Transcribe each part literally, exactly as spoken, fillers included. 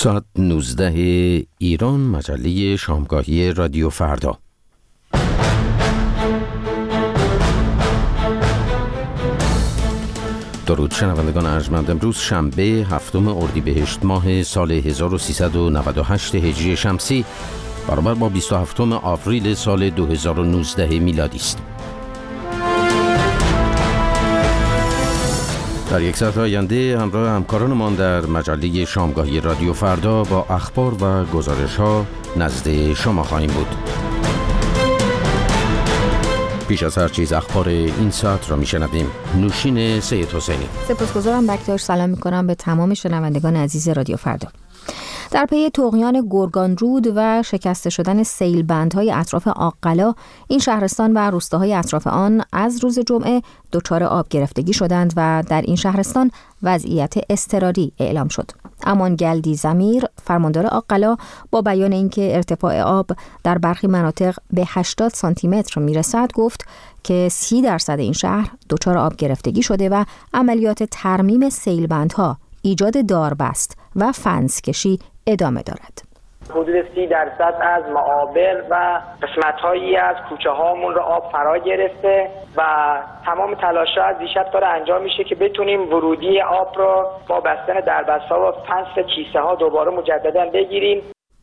ساعت نوزده ایران، مجله شامگاهی رادیو فردا. درود شنوندگان ارجمند. امروز شنبه هفتم اردیبهشت ماه سال هزار و سیصد و نود و هشت هجری شمسی برابر با بیست و هفتم آوریل سال دو هزار و نوزده میلادی است. در یک ساعت آینده همراه همکارانمان در مجله شامگاهی رادیو فردا با اخبار و گزارش‌ها نزد شما خواهیم بود. پیش از هر چیز اخبار این ساعت را میشنویم. نوشین سید حسینی. سپاسگزارم بکتاش. سلام میکنم به تمام شنوندگان عزیز رادیو فردا. در پی طغیان گرگان رود و شکسته شدن سیل بندهای اطراف آقلا، این شهرستان و روستاهای اطراف آن از روز جمعه دچار آب گرفتگی شدند و در این شهرستان وضعیت اضطراری اعلام شد. امان گلدی زمیر، فرماندار آقلا، با بیان اینکه ارتفاع آب در برخی مناطق به هشتاد سانتی متر میرسد، گفت که سی درصد این شهر دچار آب گرفتگی شده و عملیات ترمیم سیل بندها، ایجاد داربست و فنس کشی ادامه دارد. حدود سی درصد از معابر و قسمت‌هایی از کوچه هامون رو آب فرا گرفته و تمام تلاش‌ها از دیشب داره انجام میشه که بتونیم ورودی آب رو با بستن دربست‌ها و فنس کیسه ها دوباره مجددا بگیریم.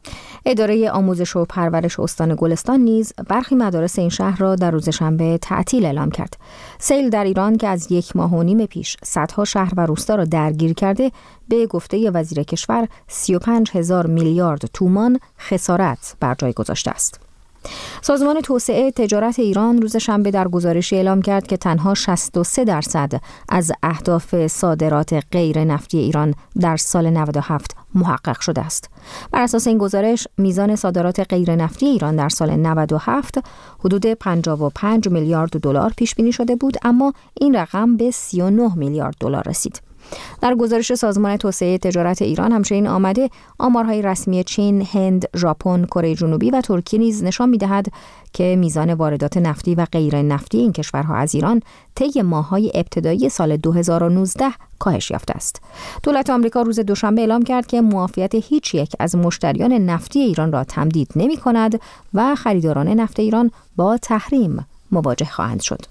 اداره آموزش و پرورش استان گلستان نیز برخی مدارس این شهر را در روز شنبه تعطیل اعلام کرد. سیل در ایران که از یک ماه و نیم پیش صدها شهر و روستا را درگیر کرده، به گفته وزیر کشور سی و پنج هزار میلیارد تومان خسارت بر جای گذاشته است. سازمان توسعه تجارت ایران روز شنبه در گزارشی اعلام کرد که تنها شصت و سه درصد از اهداف صادرات غیر نفتی ایران در سال نود و هفت محقق شده است. بر اساس این گزارش، میزان صادرات غیر نفتی ایران در سال نود و هفت حدود پنجاه و پنج میلیارد دلار پیش بینی شده بود، اما این رقم به سی و نه میلیارد دلار رسید. در گزارش سازمان توسعه تجارت ایران همچنین آمده آمارهای رسمی چین، هند، ژاپن، کره جنوبی و ترکیه نیز نشان می‌دهد که میزان واردات نفتی و غیر نفتی این کشورها از ایران طی ماه‌های ابتدایی سال دو هزار و نوزده کاهش یافته است. دولت آمریکا روز دوشنبه اعلام کرد که معافیت هیچ یک از مشتریان نفتی ایران را تمدید نمی‌کند و خریداران نفت ایران با تحریم مواجه خواهند شد.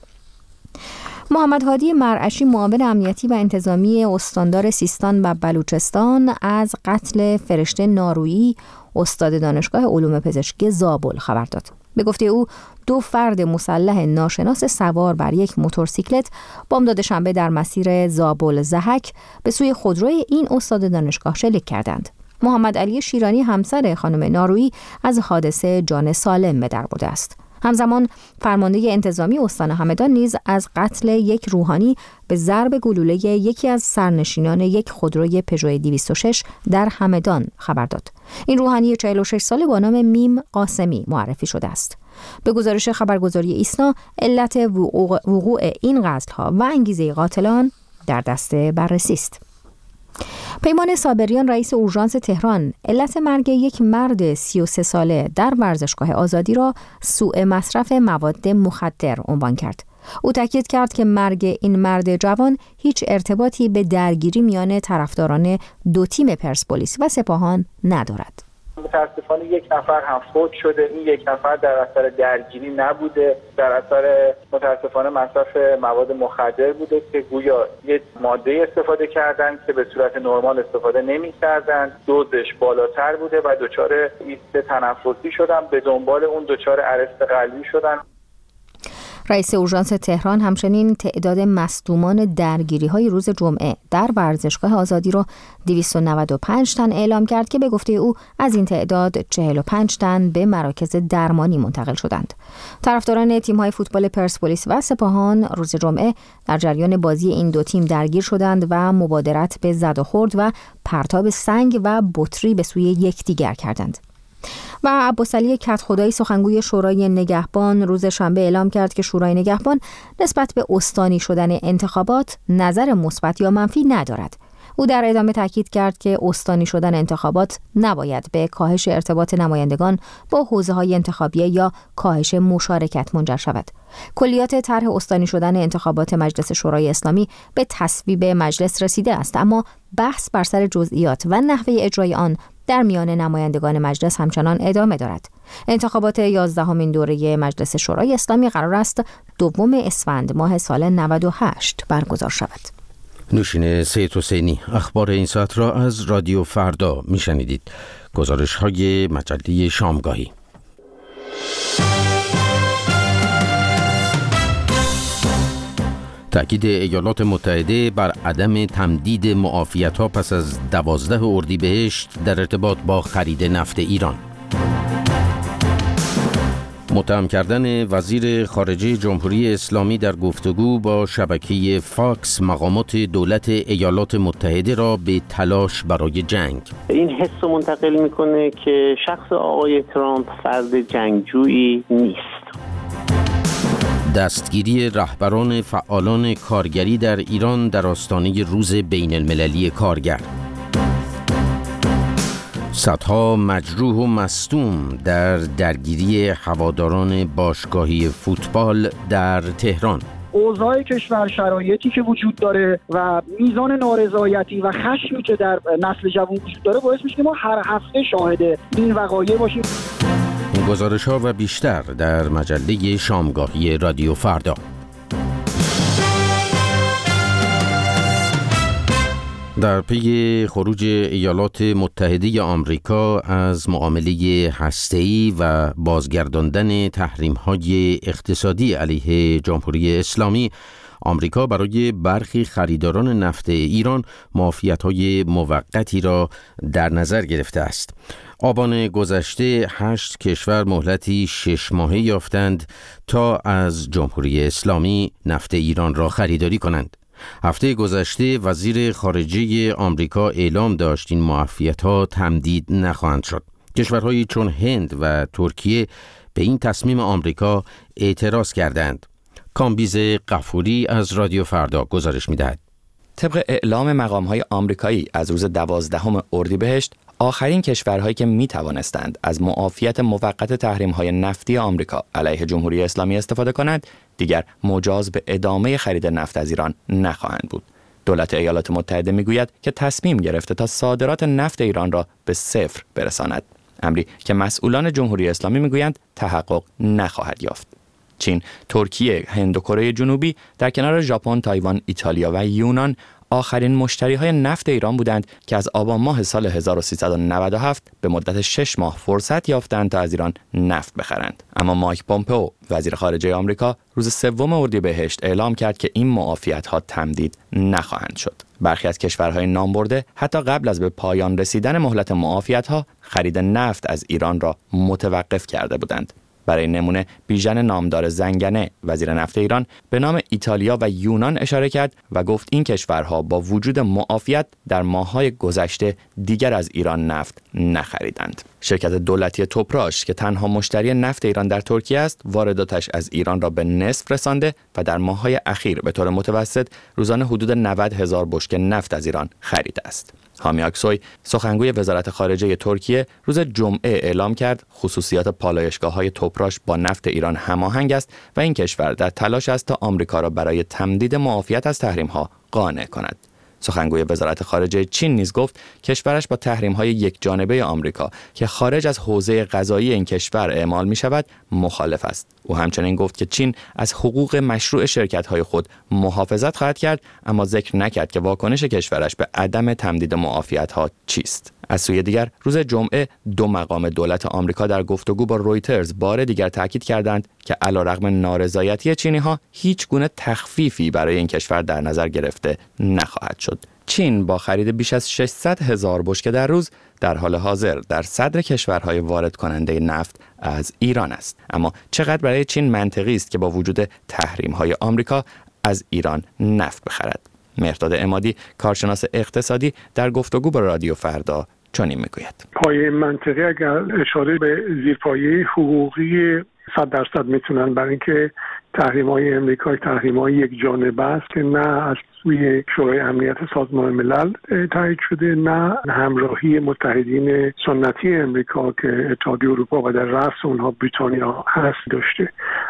محمد هادی مرعشی، معاون امنیتی و انتظامی استاندار سیستان و بلوچستان، از قتل فرشته نارویی، استاد دانشگاه علوم پزشکی زابل خبر داد. به گفته او، دو فرد مسلح ناشناس سوار بر یک موتورسیکلت بامداد شنبه در مسیر زابل زهک به سوی خودروی این استاد دانشگاه شلیک کردند. محمد علی شیرانی، همسر خانم نارویی، از حادثه جان سالم به در برده است. همزمان فرمانده انتظامی استان همدان نیز از قتل یک روحانی به ضرب گلوله یکی از سرنشینان یک خودروی پژو دویست و شش در همدان خبر داد. این روحانی چهل و شش ساله با نام میم قاسمی معرفی شده است. به گزارش خبرگزاری ایسنا، علت وقوع, وقوع این قتل‌ها و انگیزه قاتلان در دست بررسی است. پیمان صابریان، رئیس اورژانس تهران، علت مرگ یک مرد سی و سه ساله در ورزشگاه آزادی را سوء مصرف مواد مخدر عنوان کرد. او تاکید کرد که مرگ این مرد جوان هیچ ارتباطی به درگیری میان طرفداران دو تیم پرسپولیس و سپاهان ندارد. متاسفانه یک نفر هم فوت شده. این یک نفر در اثر درگیری نبوده، در اثر متاسفانه مصرف مواد مخدر بوده که گویا یک ماده استفاده کردن که به صورت نرمال استفاده نمی‌کردن، دوزش بالاتر بوده و دچار ایست تنفسی شدن، به دنبال اون دچار ارست قلبی شدن. رئیس اورژانس تهران همچنین تعداد مصدومان درگیری‌های روز جمعه در ورزشگاه آزادی را دویست و نود و پنج تن اعلام کرد که به گفته او از این تعداد چهل و پنج تن به مراکز درمانی منتقل شدند. طرفداران تیم‌های فوتبال پرسپولیس و سپاهان روز جمعه در جریان بازی این دو تیم درگیر شدند و مبادرت به زد و خورد و پرتاب سنگ و بطری به سوی یکدیگر کردند. و عباسعلی کدخدایی، سخنگوی شورای نگهبان، روز شنبه اعلام کرد که شورای نگهبان نسبت به استانی شدن انتخابات نظر مثبت یا منفی ندارد. او در ادامه تاکید کرد که استانی شدن انتخابات نباید به کاهش ارتباط نمایندگان با حوزه‌های انتخابیه یا کاهش مشارکت منجر شود. کلیات طرح استانی شدن انتخابات مجلس شورای اسلامی به تصویب مجلس رسیده است، اما بحث بر سر جزئیات و نحوه اجرای آن در میان نمایندگان مجلس همچنان ادامه دارد. انتخابات یازدهمین دوره مجلس شورای اسلامی قرار است دوم اسفند ماه سال نود و هشت برگزار شود. نوشین سید حسینی، اخبار این ساعت را از رادیو فردا میشنیدید. گزارش های مجله شامگاهی. تأکید ایالات متحده بر عدم تمدید معافیت‌ها پس از دوازده اردیبهشت در ارتباط با خرید نفت ایران. متهم کردن وزیر خارجه جمهوری اسلامی در گفتگو با شبکه فاکس مقامات دولت ایالات متحده را به تلاش برای جنگ. این حس رو منتقل میکنه که شخص آقای ترامپ فرد جنگجویی نیست. دستگیری رهبران فعالان کارگری در ایران در آستانه روز بین المللی کارگر. صدها مجروح و مصدوم در درگیری هواداران باشگاهی فوتبال در تهران. اوضاع کشور، شرایطی که وجود داره و میزان نارضایتی و خشمی که در نسل جوان وجود داره باعث میشه که ما هر هفته شاهد این وقایع باشیم. این گزارش ها و بیشتر در مجله شامگاهی رادیو فردا. در پی خروج ایالات متحده آمریکا از معامله هسته‌ای و بازگرداندن تحریم‌های اقتصادی علیه جمهوری اسلامی، آمریکا برای برخی خریداران نفت ایران معافیت‌های موقتی را در نظر گرفته است. آبان گذشته هشت کشور مهلتی شش ماهه یافتند تا از جمهوری اسلامی نفت ایران را خریداری کنند. هفته گذشته وزیر خارجه آمریکا اعلام داشت این معافیت‌ها تمدید نخواهند شد. کشورهایی چون هند و ترکیه به این تصمیم آمریکا اعتراض کردند. کامبیز غفوری از رادیو فردا گزارش می‌دهد. طبق اعلام مقام‌های آمریکایی از روز دوازدهم اردیبهشت، آخرین کشورهایی که می توانستند از معافیت موقت تحریم‌های نفتی آمریکا علیه جمهوری اسلامی استفاده کنند، دیگر مجاز به ادامه خرید نفت از ایران نخواهند بود. دولت ایالات متحده میگوید که تصمیم گرفته تا صادرات نفت ایران را به صفر برساند، امری که مسئولان جمهوری اسلامی میگویند تحقق نخواهد یافت. چین، ترکیه، هند و کره جنوبی در کنار ژاپن، تایوان، ایتالیا و یونان آخرین مشتری‌های نفت ایران بودند که از آبان ماه سال هزار و سیصد و نود و هفت به مدت شش ماه فرصت یافتند تا از ایران نفت بخرند. اما مایک پومپئو، وزیر خارجه آمریکا، روز سوم اردیبهشت اعلام کرد که این معافیت‌ها تمدید نخواهند شد. برخی از کشورهای نامبرده حتی قبل از به پایان رسیدن مهلت معافیت‌ها خرید نفت از ایران را متوقف کرده بودند. برای نمونه بیژن نامدار زنگنه، وزیر نفت ایران، به نام ایتالیا و یونان اشاره کرد و گفت این کشورها با وجود معافیت در ماه‌های گذشته دیگر از ایران نفت نخریدند. شرکت دولتی توپراش که تنها مشتری نفت ایران در ترکیه است، وارداتش از ایران را به نصف رسانده و در ماه‌های اخیر به طور متوسط روزانه حدود نود هزار بشکه نفت از ایران خریده است. هامی آکسوی، سخنگوی وزارت خارجه ترکیه، روز جمعه اعلام کرد خصوصیات پالایشگاه‌های توپراش با نفت ایران هماهنگ است و این کشور در تلاش است تا آمریکا را برای تمدید معافیت از تحریم‌ها قانع کند. سخنگوی وزارت خارجه چین نیز گفت کشورش با تحریم‌های یک جانبه آمریکا که خارج از حوزه قضایی این کشور اعمال می‌شود مخالف است. او همچنین گفت که چین از حقوق مشروع شرکت‌های خود محافظت خواهد کرد، اما ذکر نکرد که واکنش کشورش به عدم تمدید معافیت‌ها چیست. از سوی دیگر روز جمعه دو مقام دولت آمریکا در گفتگو با رویترز بار دیگر تاکید کردند که علیرغم نارضایتی چینی‌ها هیچ گونه تخفیفی برای این کشور در نظر گرفته نخواهد شد. چین با خرید بیش از ششصد هزار بشکه در روز در حال حاضر در صدر کشورهای وارد کننده نفت از ایران است. اما چقدر برای چین منطقی است که با وجود تحریم‌های آمریکا از ایران نفت بخرد؟ مهرداد عمادی، کارشناس اقتصادی، در گفتگو با رادیو فردا چنین میگوید. پایه منطقی اگر اشاره به زیرپایه حقوقی صد درصد میتونن، برای اینکه تحریم‌های امریکا تحریم‌های یک جانبه است که نه از سوی شورای امنیت سازمان ملل تایید شده، نه همراهی متحدین سنتی امریکا که اتحادیه اروپا و در رأس اونها بریتانیا هست داشته.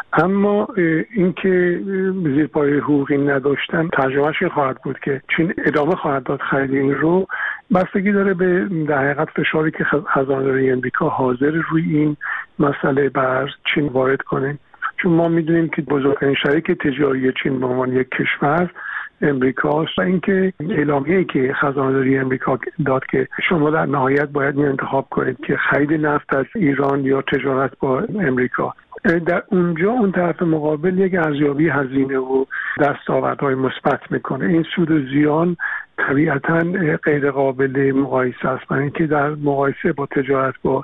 اما اینکه زیر پایه حقوقی نداشتن ترجمهش این خواهد بود که چین ادامه خواهد داد خرید این رو. بستگی داره به در حقیقت فشاری که خزانه‌داری امریکا حاضر روی این مسئله بر چین وارد کنه، چون ما میدونیم که بزرگترین شریک تجاری چین به عنوان یک کشور امریکاست و اینکه اعلامیه‌ای که خزانه‌داری امریکا داد که شما در نهایت باید می انتخاب کنید که خرید نفت از ایران یا تجارت با امریکا، در اونجا اون طرف مقابل یک ارزیابی هزینه و دستاوردهای مثبت میکنه. این سود و زیان طبیعتاً غیر قابل مقایسه است، برای اینکه در مقایسه با تجارت با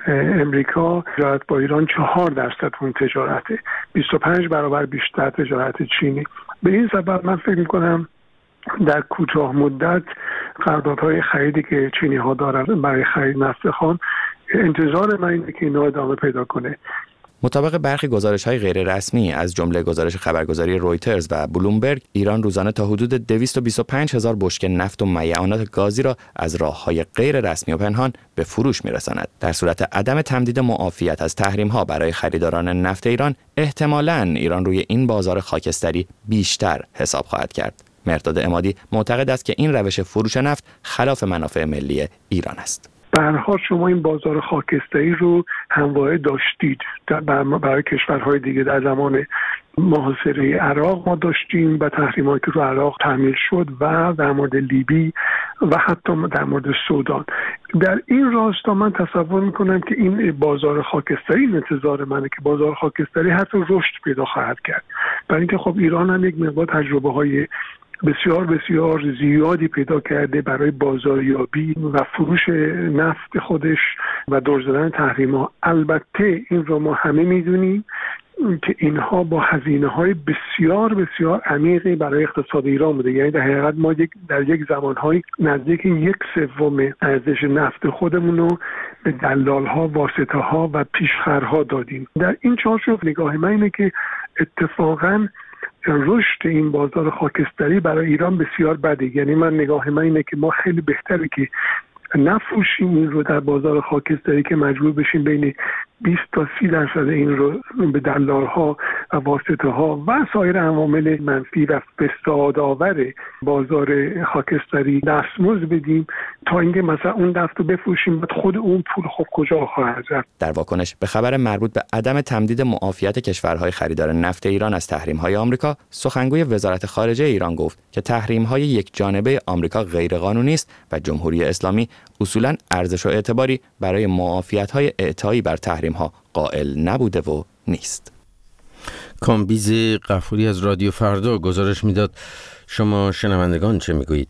امریکا تجارت با ایران چهار درصد اون تجارته، بیست و پنج برابر بیشتر تجارت چینی. به این سبب من فکر میکنم در کوتاه مدت قراردادهای خریدی که چینی ها دارن برای خرید نفت خام، انتظار من اینه که اینا ادامه پیدا کنه. مطابق برخی گزارش‌های غیر رسمی از جمله گزارش خبرگزاری رویترز و بلومبرگ، ایران روزانه تا حدود دویست و بیست و پنج هزار بشکه نفت و میعانات گازی را از راه‌های غیر رسمی و پنهان به فروش می‌رساند. در صورت عدم تمدید معافیت از تحریم‌ها برای خریداران نفت ایران، احتمالاً ایران روی این بازار خاکستری بیشتر حساب خواهد کرد. مرداد عمادی معتقد است که این روش فروش نفت خلاف منافع ملی ایران است. به هر حال شما این بازار خاکستری رو همواره داشتید برای کشورهای دیگه. در زمان محاصره عراق ما داشتیم و تحریماتی که رو عراق تعمیل شد و در مورد لیبی و حتی در مورد سودان. در این راستا من تصور میکنم که این بازار خاکستری، انتظار منه که بازار خاکستری حتی رشد پیدا خواهد کرد، برای اینکه خب ایران هم یک مقدار تجربه های بسیار بسیار زیادی پیدا کرده برای بازاریابی و فروش نفت خودش و دور زدن تحریم‌ها. البته این رو ما همه میدونیم که اینها با هزینه‌های بسیار بسیار عمیقی برای اقتصاد ایران بوده. یعنی در حقیقت ما یک در یک زمان‌های نزدیک یک سوم ارزش نفت خودمون رو به دلال‌ها، واسطه‌ها و پیشخرها دادیم. در این چارچوب نگاه من اینه که اتفاقاً رشد این بازار خاکستری برای ایران بسیار بده. یعنی من نگاه من اینه که ما خیلی بهتره که نفروشیم این رو در بازار خاکستری که مجبور بشیم بین بیست تا سی درصد این رو به دلال‌ها و واسطه‌ها و سایر عوامل منفی و فسادآور بازار خاکستری دستمزد بدیم تا اینکه مثلا اون نفت رو بفروشیم بعد خود اون پول خب کجا خواهد رفت. در واکنش به خبر مربوط به عدم تمدید معافیت کشورهای خریدار نفت ایران از تحریم‌های آمریکا، سخنگوی وزارت خارجه ایران گفت که تحریم‌های یک جانبه آمریکا غیرقانونی است و جمهوری اسلامی اصولاً ارزش و اعتباری برای معافیت‌های اعطایی بر تحریم‌ها قائل نبوده و نیست. کامبیز غفوری از رادیو فردا گزارش میداد. شما شنوندگان چه میگویید؟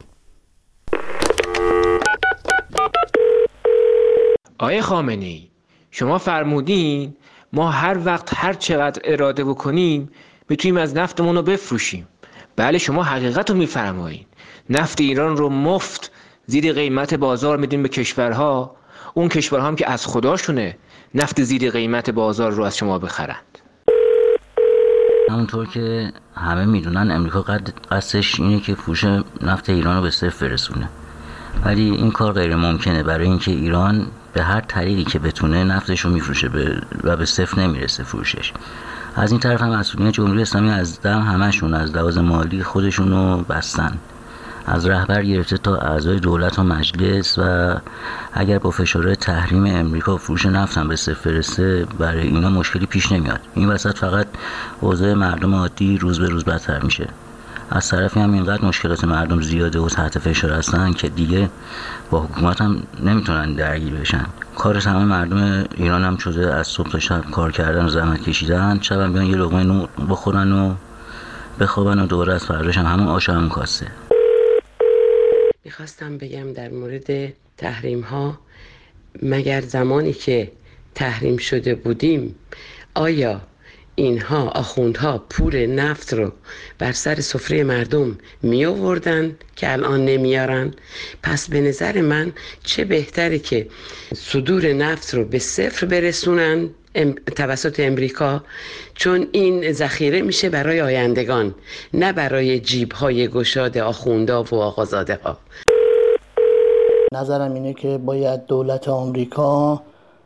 آقای خامنه‌ای، شما فرمودین ما هر وقت هر چقدر اراده بکنیم میتونیم از نفتمون رو بفروشیم. بله، شما حقیقت رو میفرمایین. نفت ایران رو مفت زیر قیمت بازار میدیم به کشورها، اون کشورها هم که از خداشونه نفت زیر قیمت بازار رو از شما بخرند. همونطور که همه میدونن امریکا قصدش اینه که فروش نفت ایران رو به صفر برسونه، ولی این کار غیر ممکنه، برای اینکه ایران به هر طریقی که بتونه نفتش رو میفروشه و به صفر نمیرسه فروشش. از این طرف هم مسئولین جمهوری اسلامی از دم همشون از لحاظ مالی خودشون رو بستن، از رهبر گرفته تا اعضای دولت و مجلس، و اگر با فشار تحریم امریکا فروش نفت هم به صفر برسه برای اینا مشکلی پیش نمیاد. این وسط فقط اوضاع مردم عادی روز به روز بدتر میشه. از طرفی هم اینقدر مشکلات مردم زیاده و تحت فشار هستن که دیگه با حکومت هم نمیتونن درگیر بشن. کار تمام مردم ایران هم شده از صبح تا شب کار کردن و زحمت کشیدن، شب هم بیان یه لقمه نون بخورن و بخوابن و دوباره از فرداش هم همون آش همون کاسه. میخواستم بگم در مورد تحریم ها، مگر زمانی که تحریم شده بودیم آیا اینها آخوندها پول نفت رو بر سر سفره مردم می آوردن که الان نمیارن؟ پس به نظر من چه بهتره که صدور نفت رو به صفر برسونن توسط امریکا، چون این ذخیره میشه برای آیندگان، نه برای جیب‌های گشاد آخوندا و آقازاده ها. نظرم اینه که باید دولت آمریکا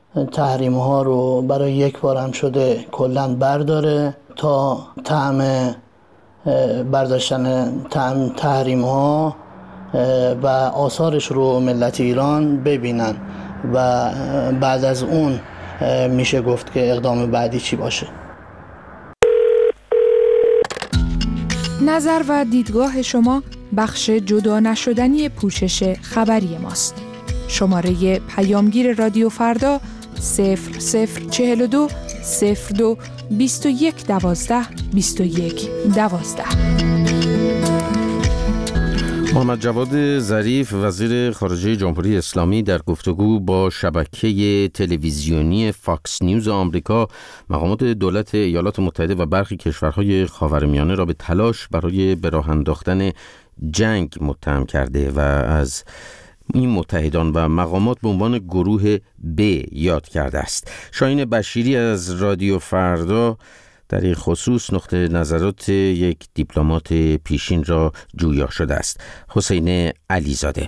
تحریم ها رو برای یک بار هم شده کلاً برداره تا طعم برداشتن طعم تحریم ها و آثارش رو ملت ایران ببینن و بعد از اون میشه گفت که اقدام بعدی چی باشه. نظر و دیدگاه شما بخش جدا نشدنی پوشش خبری ماست. شماره پیامگیر رادیو فردا صفر صفر چهل و دو صفر دو بیست و یک دوازده بیست و یک دوازده. محمد جواد ظریف وزیر خارجه جمهوری اسلامی در گفتگو با شبکه تلویزیونی فاکس نیوز آمریکا مقامات دولت ایالات متحده و برخی کشورهای خاورمیانه را به تلاش برای به راه انداختن جنگ متهم کرده و از این متحدان و مقامات به عنوان گروه ب یاد کرده است. شاهین بشیری از رادیو فردا در این خصوص نقطه نظرات یک دیپلمات پیشین را جویا شده است. حسین علیزاده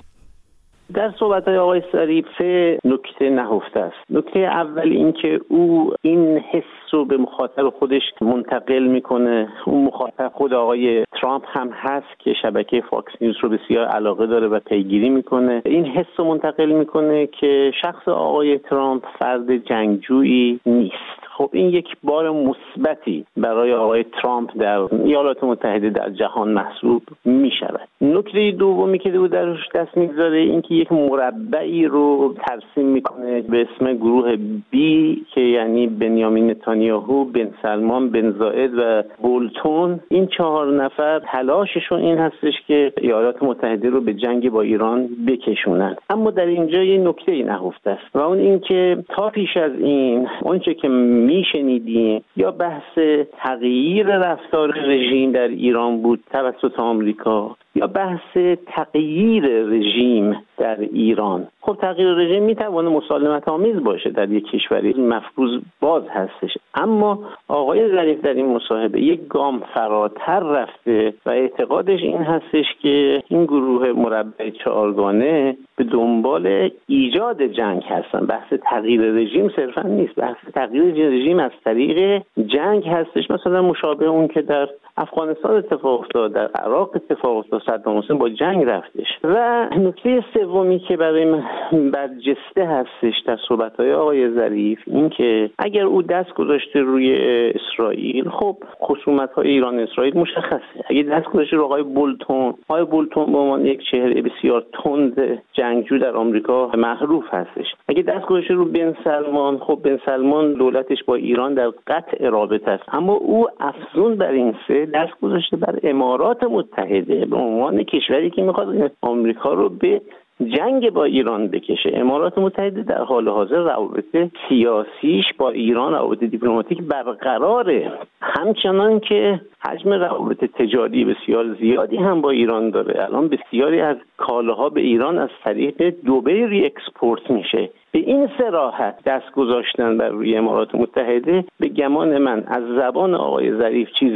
در صحبت‌های آقای ظریف سه نکته نهفته است. نکته اول این که او این حس رو به مخاطب خودش منتقل میکنه. اون مخاطب خود آقای ترامپ هم هست که شبکه فاکس نیوز رو بسیار علاقه داره و پیگیری میکنه. این حس رو منتقل میکنه که شخص آقای ترامپ فرد جنگجویی نیست. خب این یک بار مثبتی برای آقای ترامپ در ایالات متحده در جهان محسوب می شود. نکته دومی که او درش دست میگذاره این که یک مربعی رو ترسیم میکنه به اسم گروه بی که یعنی بنیامین نتانیاهو، بن سلمان، بن زائد و بولتون. این چهار نفر تلاششون این هستش که ایالات متحده رو به جنگ با ایران بکشونن. اما در اینجا یه نکته نهفته است و اون این که تا پیش از این اونچه که میشنیدیم یا بحث تغییر رفتار رژیم در ایران بود توسط آمریکا یا بحث تغییر رژیم در ایران. خب تغییر رژیم میتونه مسالمت آمیز باشه در یک کشوری، مفروض باز هستش، اما آقای ظریف در این مصاحبه یک گام فراتر رفته و اعتقادش این هستش که این گروه مربع چهارگانه به دنبال ایجاد جنگ هستن. بحث تغییر رژیم صرفا نیست، بحث تغییر رژیم از طریق جنگ هستش، مثلا مشابه اون که در افغانستان اتفاق افتاد، در عراق اتفاق افتاد، صدام حسین با جنگ رفتش. و نکته سومی که برای من برجسته هستش در صحبت‌های آقای ظریف این که اگر او دست گذاشته روی اسرائیل، خب خصومت‌های ایران اسرائیل مشخصه. اگه دست گذاشته روی آقای بولتون، آقای بولتون به عنوان یک چهره بسیار تند جنگجو در آمریکا معروف هستش. اگه دست گذاشته روی بن سلمان، خب بن سلمان دولتش با ایران در قطع رابطه است، اما او افزون بر این سه دست گذاشته بر امارات متحده به عنوان کشوری که میخواد آمریکا رو به جنگ با ایران بکشه. امارات متحده در حال حاضر روابط سیاسیش با ایران، روابط دیپلماتیک برقراره، همچنان که حجم روابط تجاری بسیار زیادی هم با ایران داره. الان بسیاری از کالاها به ایران از طریق دبی ری اکسپورت میشه. به این صراحت دست گذاشتن بر روی امارات متحده به گمان من از زبان آقای ظریف چیز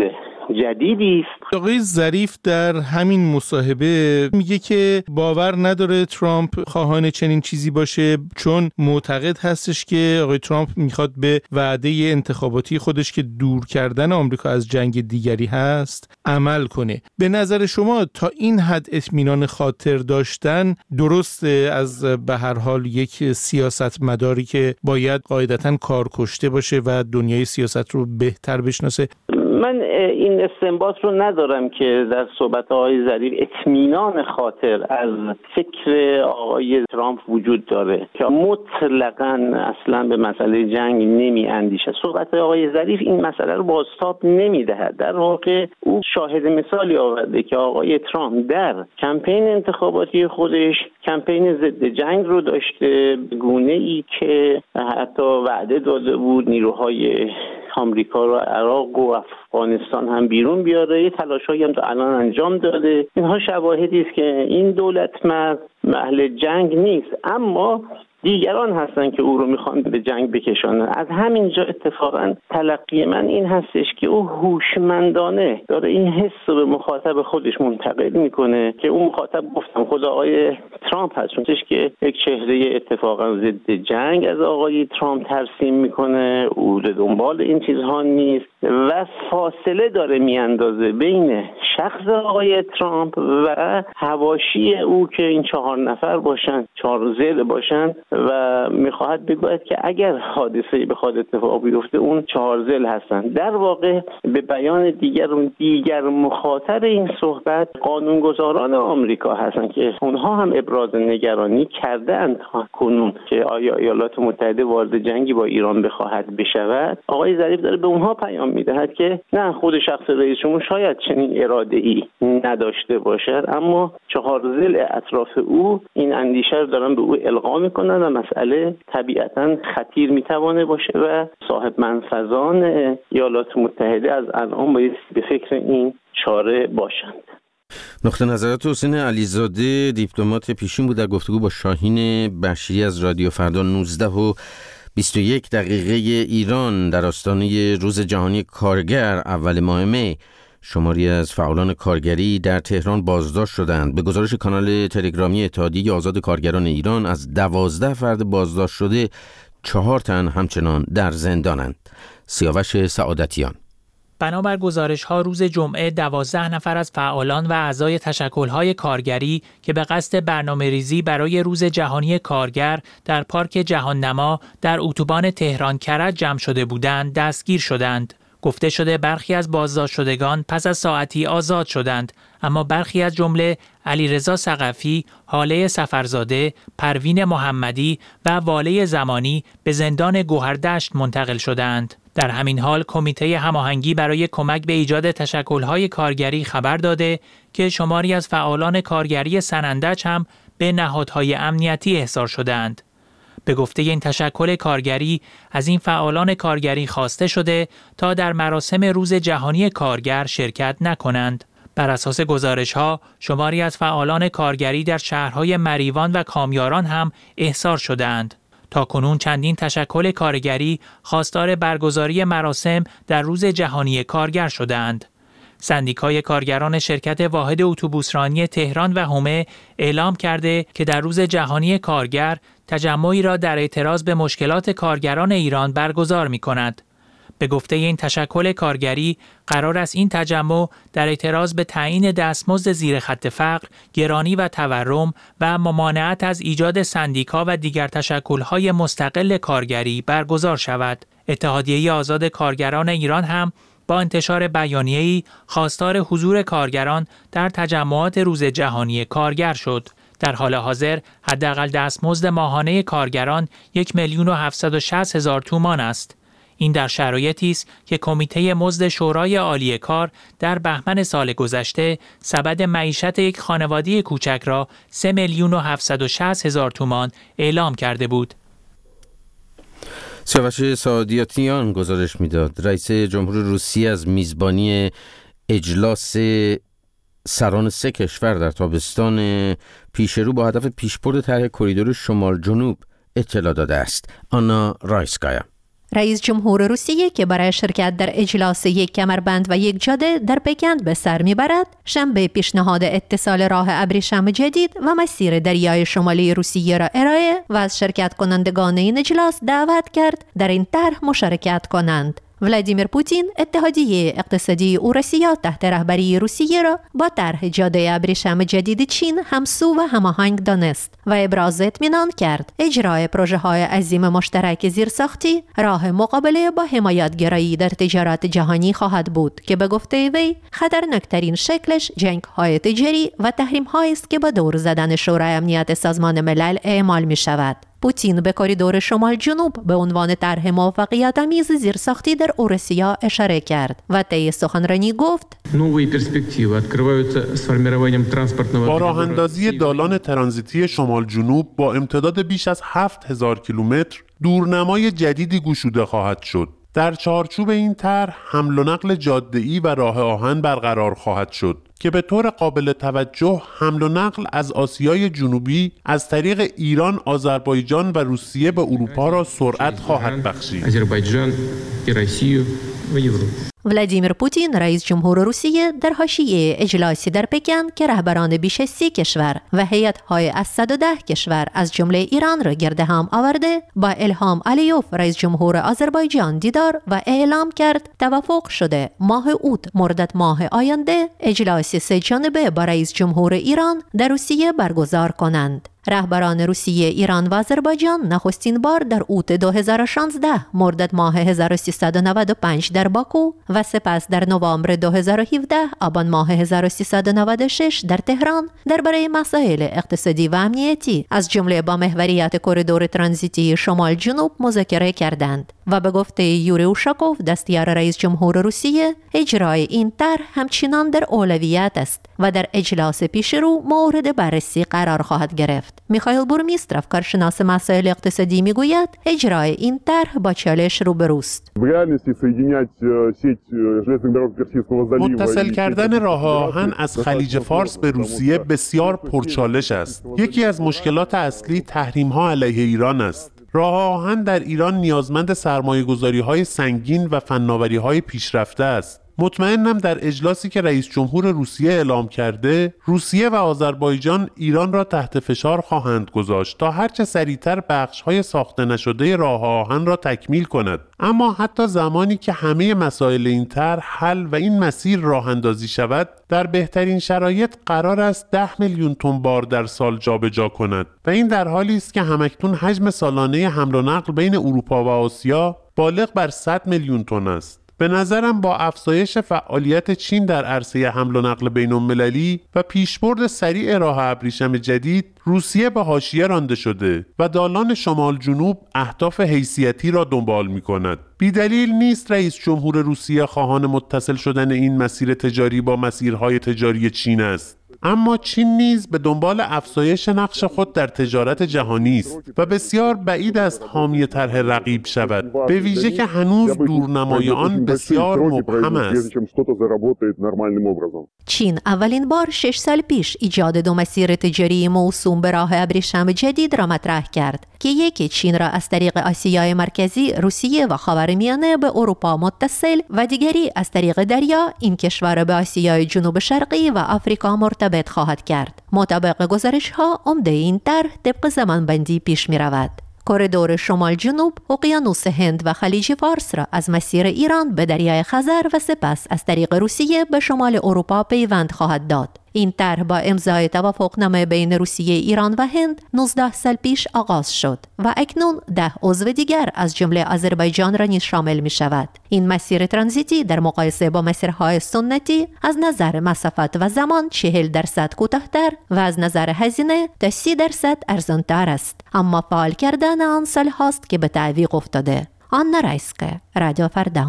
جدیدی است. آقای ظریف در همین مصاحبه میگه که باور نداره ترامپ خواهان چنین چیزی باشه، چون معتقد هستش که آقای ترامپ میخواد به وعده انتخاباتی خودش که دور کردن آمریکا از جنگ دیگری هست عمل کنه. به نظر شما تا این حد اطمینان خاطر داشتن درسته از به هر حال یک سیاست مداری که باید قاعدتاً کار کشته باشه و دنیای سیاست رو بهتر بشناسه؟ من این استنباط رو ندارم که در صحبت آقای ظریف اطمینان خاطر از فکر آقای ترامپ وجود داره که مطلقاً اصلا به مسئله جنگ نمی اندیشه. صحبت آقای ظریف این مسئله رو بازتاب نمی دهد. در واقع او شاهد مثالی آورده که آقای ترامپ در کمپین انتخاباتی خودش کمپین ضد جنگ رو داشته، گونه ای که حتی وعده داده بود نیروهای آمریکا رو عراق و افغانستان هم بیرون بیاره. یه تلاشایی هم تا الان انجام داده. اینها شواهدی است که این دولت مرد اهل جنگ نیست، اما دیگران هستن که او رو میخوان به جنگ بکشانن. از همینجا اتفاقا تلقی من این هستش که او هوشمندانه داره این حس رو به مخاطب خودش منتقل میکنه که اون مخاطب گفتم خود آقای ترامپ هست، چونش که یک چهره اتفاقا ضد جنگ از آقای ترامپ ترسیم میکنه، او دنبال این چیزها نیست و فاصله داره میاندازه بین شخص آقای ترامپ و حواشی او که این چهار نفر باشن، چهار ضلع باشن و میخواهد بگوید که اگر حادثه بخواد اتفاق بیفته اون چهار ضلع هستن. در واقع به بیان دیگر اون دیگر مخاطب این صحبت قانونگذاران آمریکا هستن که اونها هم ابراز نگرانی کردند کنون که آیا ایالات متحده وارد جنگی با ایران بخواهد بشود. آقای ظریف داره به اونها پیام میدهد که نه، خود شخص رئیس جمهور شاید چنین اراده ای نداشته باشد، اما چهار ضلع اطراف او این اندیشه رو دارن به او القا میکنن و مسئله طبیعتاً خطیر میتوانه باشه و صاحب منفذان ایالات متحده از الان باید به فکر این چاره باشند. نقطه نظرات حسین علیزاده دیپلمات پیشین بود در گفتگو با شاهین بشیری از رادیو فردا. نوزده و بیست و یک دقیقه ایران در آستانه روز جهانی کارگر اول ماه می شماری از فعالان کارگری در تهران بازداشت شدند. به گزارش کانال تلگرامی اتحادیه آزاد کارگران ایران از دوازده فرد بازداشت شده چهار تن همچنان در زندانند. سیاوش سعادتیان. بنابر گزارش‌ها روز جمعه دوازده نفر از فعالان و اعضای تشکل‌های کارگری که به قصد برنامه‌ریزی برای روز جهانی کارگر در پارک جهان‌نما در اتوبان تهران کرج جمع شده بودند دستگیر شدند. گفته شده برخی از بازداشت شدگان پس از ساعتی آزاد شدند، اما برخی از جمله علیرضا ثقفی، هاله سفرزاده، پروین محمدی و واله زمانی به زندان گوهردشت منتقل شدند. در همین حال کمیته هماهنگی برای کمک به ایجاد تشکل‌های کارگری خبر داده که شماری از فعالان کارگری سنندج هم به نهادهای امنیتی احضار شدند. به گفته این تشکل کارگری از این فعالان کارگری خواسته شده تا در مراسم روز جهانی کارگر شرکت نکنند. بر اساس گزارش‌ها شماری از فعالان کارگری در شهرهای مریوان و کامیاران هم احضار شدند. تا کنون چندین تشکل کارگری خواستار برگزاری مراسم در روز جهانی کارگر شدند. سندیکای کارگران شرکت واحد اتوبوسرانی تهران و حومه اعلام کرده که در روز جهانی کارگر تجمعی را در اعتراض به مشکلات کارگران ایران برگزار می کند. به گفته این تشکل کارگری قرار است این تجمع در اعتراض به تعیین دستمزد زیر خط فقر، گرانی و تورم و ممانعت از ایجاد سندیکا و دیگر تشکل‌های مستقل کارگری برگزار شود. اتحادیه آزاد کارگران ایران هم با انتشار بیانیه‌ای خواستار حضور کارگران در تجمعات روز جهانی کارگر شد. در حال حاضر حداقل دستمزد ماهانه کارگران یک میلیون و هفتصد و شصت هزار تومان است. این در شرایطی است که کمیته مزد شورای عالی کار در بهمن سال گذشته سبد معیشت یک خانواده کوچک را سه میلیون و هفتصد و شصت هزار تومان اعلام کرده بود. سیاوش سعادتیان گزارش میداد. رئیس جمهور روسیه از میزبانی اجلاس سران سه کشور در تابستان پیشرو با هدف پیشبرد طرح کریدور شمال جنوب اطلاع داده است. آنا رایسکایا. رئیس جمهور روسیه که برای شرکت در اجلاس یک کمربند و یک جاده در پکن به سر میبرد، شنبه پیشنهاد اتصال راه ابریشم جدید و مسیر دریای شمالی روسیه را ارائه و از شرکت کنندگان این اجلاس دعوت کرد در این طرح مشارکت کنند. ولادیمیر پوتین اتحادیه اقتصادی اوراسیا تحت رهبری روسیه را با طرح جاده ابریشم جدید چین همسو و هماهنگ دانست و ابراز اطمینان کرد اجرای پروژه های عظیم مشترک زیرساختی راه مقابله با حمایتگرایی در تجارت جهانی خواهد بود که به گفته وی خطرناکترین شکلش جنگ های تجاری و تحریم هایی است که با دور زدن شورای امنیت سازمان ملل اعمال می شود. پوتین به کریدور شمال جنوب به عنوان طرح موفقیت‌آمیز زیرساختی در اوراسیا اشاره کرد و طی سخنرانی گفت: با راه اندازی دالان ترانزیتی شمال جنوب با امتداد بیش از هفت هزار کیلومتر دورنمای جدیدی گشوده خواهد شد. در چارچوب این طرح حمل و نقل جاده‌ای و راه آهن برقرار خواهد شد که به طور قابل توجه حمل و نقل از آسیای جنوبی از طریق ایران، آذربایجان و روسیه به اروپا را سرعت خواهد بخشید. ولادیمیر پوتین رئیس جمهور روسیه در حاشیه اجلاسی در پکن که رهبران بیش از سی کشور و هیئت‌های از صد و ده کشور از جمله ایران را گرد هم آورده با الهام علیوف رئیس جمهور آذربایجان دیدار و اعلام کرد توافق شده ماه اوت مرداد ماه آینده اجلاسی سه جانبه با رئیس جمهور ایران در روسیه برگزار کنند. رهبران روسیه، ایران و آذربایجان نخستین بار در اوت دو هزار و شانزده مرداد ماه هزار و سیصد و نود و پنج در باکو و سپس در نوامبر دو هزار و هفده آبان ماه هزار و سیصد و نود و شش در تهران درباره مسائل اقتصادی و امنیتی از جمله با محوریت کریدور ترانزیتی شمال جنوب مذاکره کردند و به گفته یوری اوشاکوف دستیار رئیس جمهور روسیه اجرای این طرح همچنان در اولویت است و در اجلاس پیشرو مورد بررسی قرار خواهد گرفت. میخائیل بورمیسترف کارشناس مسائل اقتصادی میگوید اجرای این طرح با چالش روبروست. متصل کردن راه آهن از خلیج فارس به روسیه بسیار پرچالش است. یکی از مشکلات اصلی تحریم‌ها علیه ایران است. راه آهن در ایران نیازمند سرمایه‌گذاری‌های سنگین و فناوری‌های پیشرفته است. مطمئنم در اجلاسی که رئیس جمهور روسیه اعلام کرده، روسیه و آذربایجان ایران را تحت فشار خواهند گذاشت تا هرچه سریعتر بخش‌های ساخته نشده راه آهن را تکمیل کند. اما حتی زمانی که همه مسائل این طرح حل و این مسیر راه اندازی شود، در بهترین شرایط قرار است ده میلیون تن بار در سال جابجا کند و این در حالی است که همکنون حجم سالانه حمل و نقل بین اروپا و آسیا بالغ بر صد میلیون تن است. به نظرم با افزایش فعالیت چین در عرصه حمل و نقل بین‌المللی و پیشبرد سریع راه ابریشم جدید، روسیه به حاشیه رانده شده و دالان شمال جنوب اهداف حیثیتی را دنبال می‌کند. بی‌دلیل نیست رئیس جمهور روسیه خواهان متصل شدن این مسیر تجاری با مسیرهای تجاری چین است. اما چین نیز به دنبال افزایش نقش خود در تجارت جهانی است و بسیار بعید است حامی طرح رقیب شود، به ویژه که هنوز دورنمای آن بسیار مبهم است. چین اولین بار شش سال پیش ایجاد دو مسیر تجاری موسوم به راه ابریشم جدید را مطرح کرد که یکی چین را از طریق آسیای مرکزی، روسیه و خاورمیانه به اروپا متصل و دیگری از طریق دریا این کشور به آسیای جنوب شرقی و آفریقا مرتبط خواهد کرد. مطابق گزارش‌ها عمده این طرح طبق زمانبندی پیش می‌رود. کریدور شمال جنوب اقیانوس هند و خلیج فارس را از مسیر ایران به دریای خزر و سپس از طریق روسیه به شمال اروپا پیوند خواهد داد. این طرح با امضای توافقنامه بین روسیه، ایران و هند نوزده سال پیش آغاز شد و اکنون ده عضو دیگر از جمله آذربایجان را نیز شامل می شود. این مسیر ترانزیتی در مقایسه با مسیرهای سنتی از نظر مسافت و زمان چهل درصد کوتاه‌تر و از نظر هزینه تا سی درصد ارزان‌تر است، اما فعال کردن آن سال هاست که به تعویق افتاده. آنا رایسکه، رادیو فردا.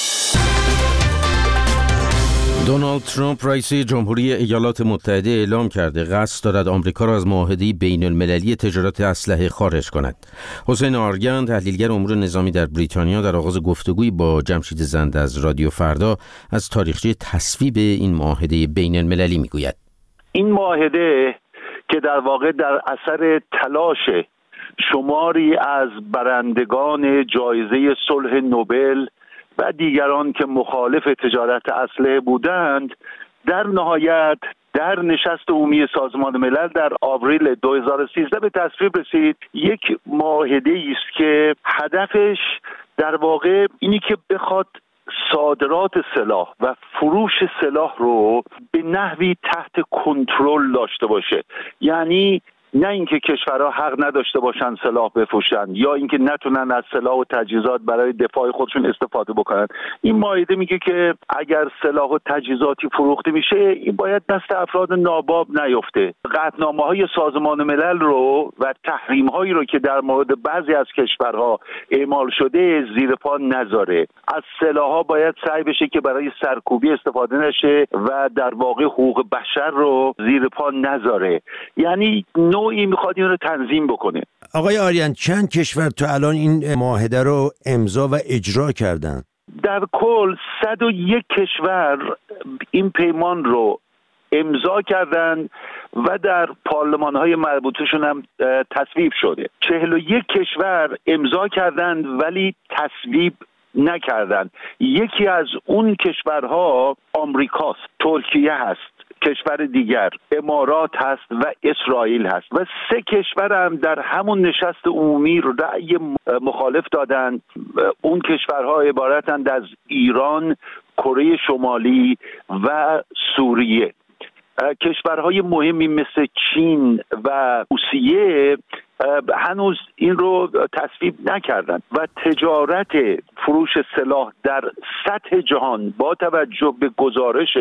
دونالد ترامپ رئیس جمهوری ایالات متحده اعلام کرده قصد دارد آمریکا را از معاهده بین المللی تجارت اسلحه خارج کند. حسین آرگن، تحلیلگر امور نظامی در بریتانیا، در آغاز گفتگوی با جمشید زند از رادیو فردا از تاریخچه تصویب این معاهده بین المللی میگوید. این معاهده که در واقع در اثر تلاش شماری از برندگان جایزه صلح نوبل و دیگران که مخالف تجارت اسلحه بودند، در نهایت در نشست عمومی سازمان ملل در آوریل دو هزار و سیزده به تصویب رسید. یک معاهده است که هدفش در واقع اینی که بخواد صادرات سلاح و فروش سلاح رو به نحوی تحت کنترل داشته باشه. یعنی نه اینکه کشورها حق نداشته باشن سلاح بفروشن یا اینکه نتونن از سلاح و تجهیزات برای دفاع خودشون استفاده بکنن. این معاهده میگه که اگر سلاح و تجهیزاتی فروخته میشه این باید دست افراد ناباب نیفته. قطعنامه‌های سازمان ملل رو و تحریم‌هایی رو که در مورد بعضی از کشورها اعمال شده زیر پا نذاره. از سلاح‌ها باید سعی بشه که برای سرکوبی استفاده نشه و در واقع حقوق بشر رو زیر پا نذاره. یعنی نوعی میخواد این رو تنظیم بکنه. آقای آریان، چند کشور تا الان این معاهده رو امضا و اجرا کردن؟ در کل صد و یک کشور این پیمان رو امضا کردند و در پارلمان‌های مربوطه‌شون هم تصویب شده. چهل و یک کشور امضا کردند ولی تصویب نکردند. یکی از اون کشورها آمریکاست، ترکیه هست، کشور دیگر امارات هست و اسرائیل هست و سه کشور هم در همون نشست عمومی رأی مخالف دادند. اون کشورها عبارتند از ایران، کره شمالی و سوریه. کشورهای مهمی مثل چین و روسیه هنوز این رو تصویب نکردند و تجارت فروش سلاح در سطح جهان با توجه به گزارش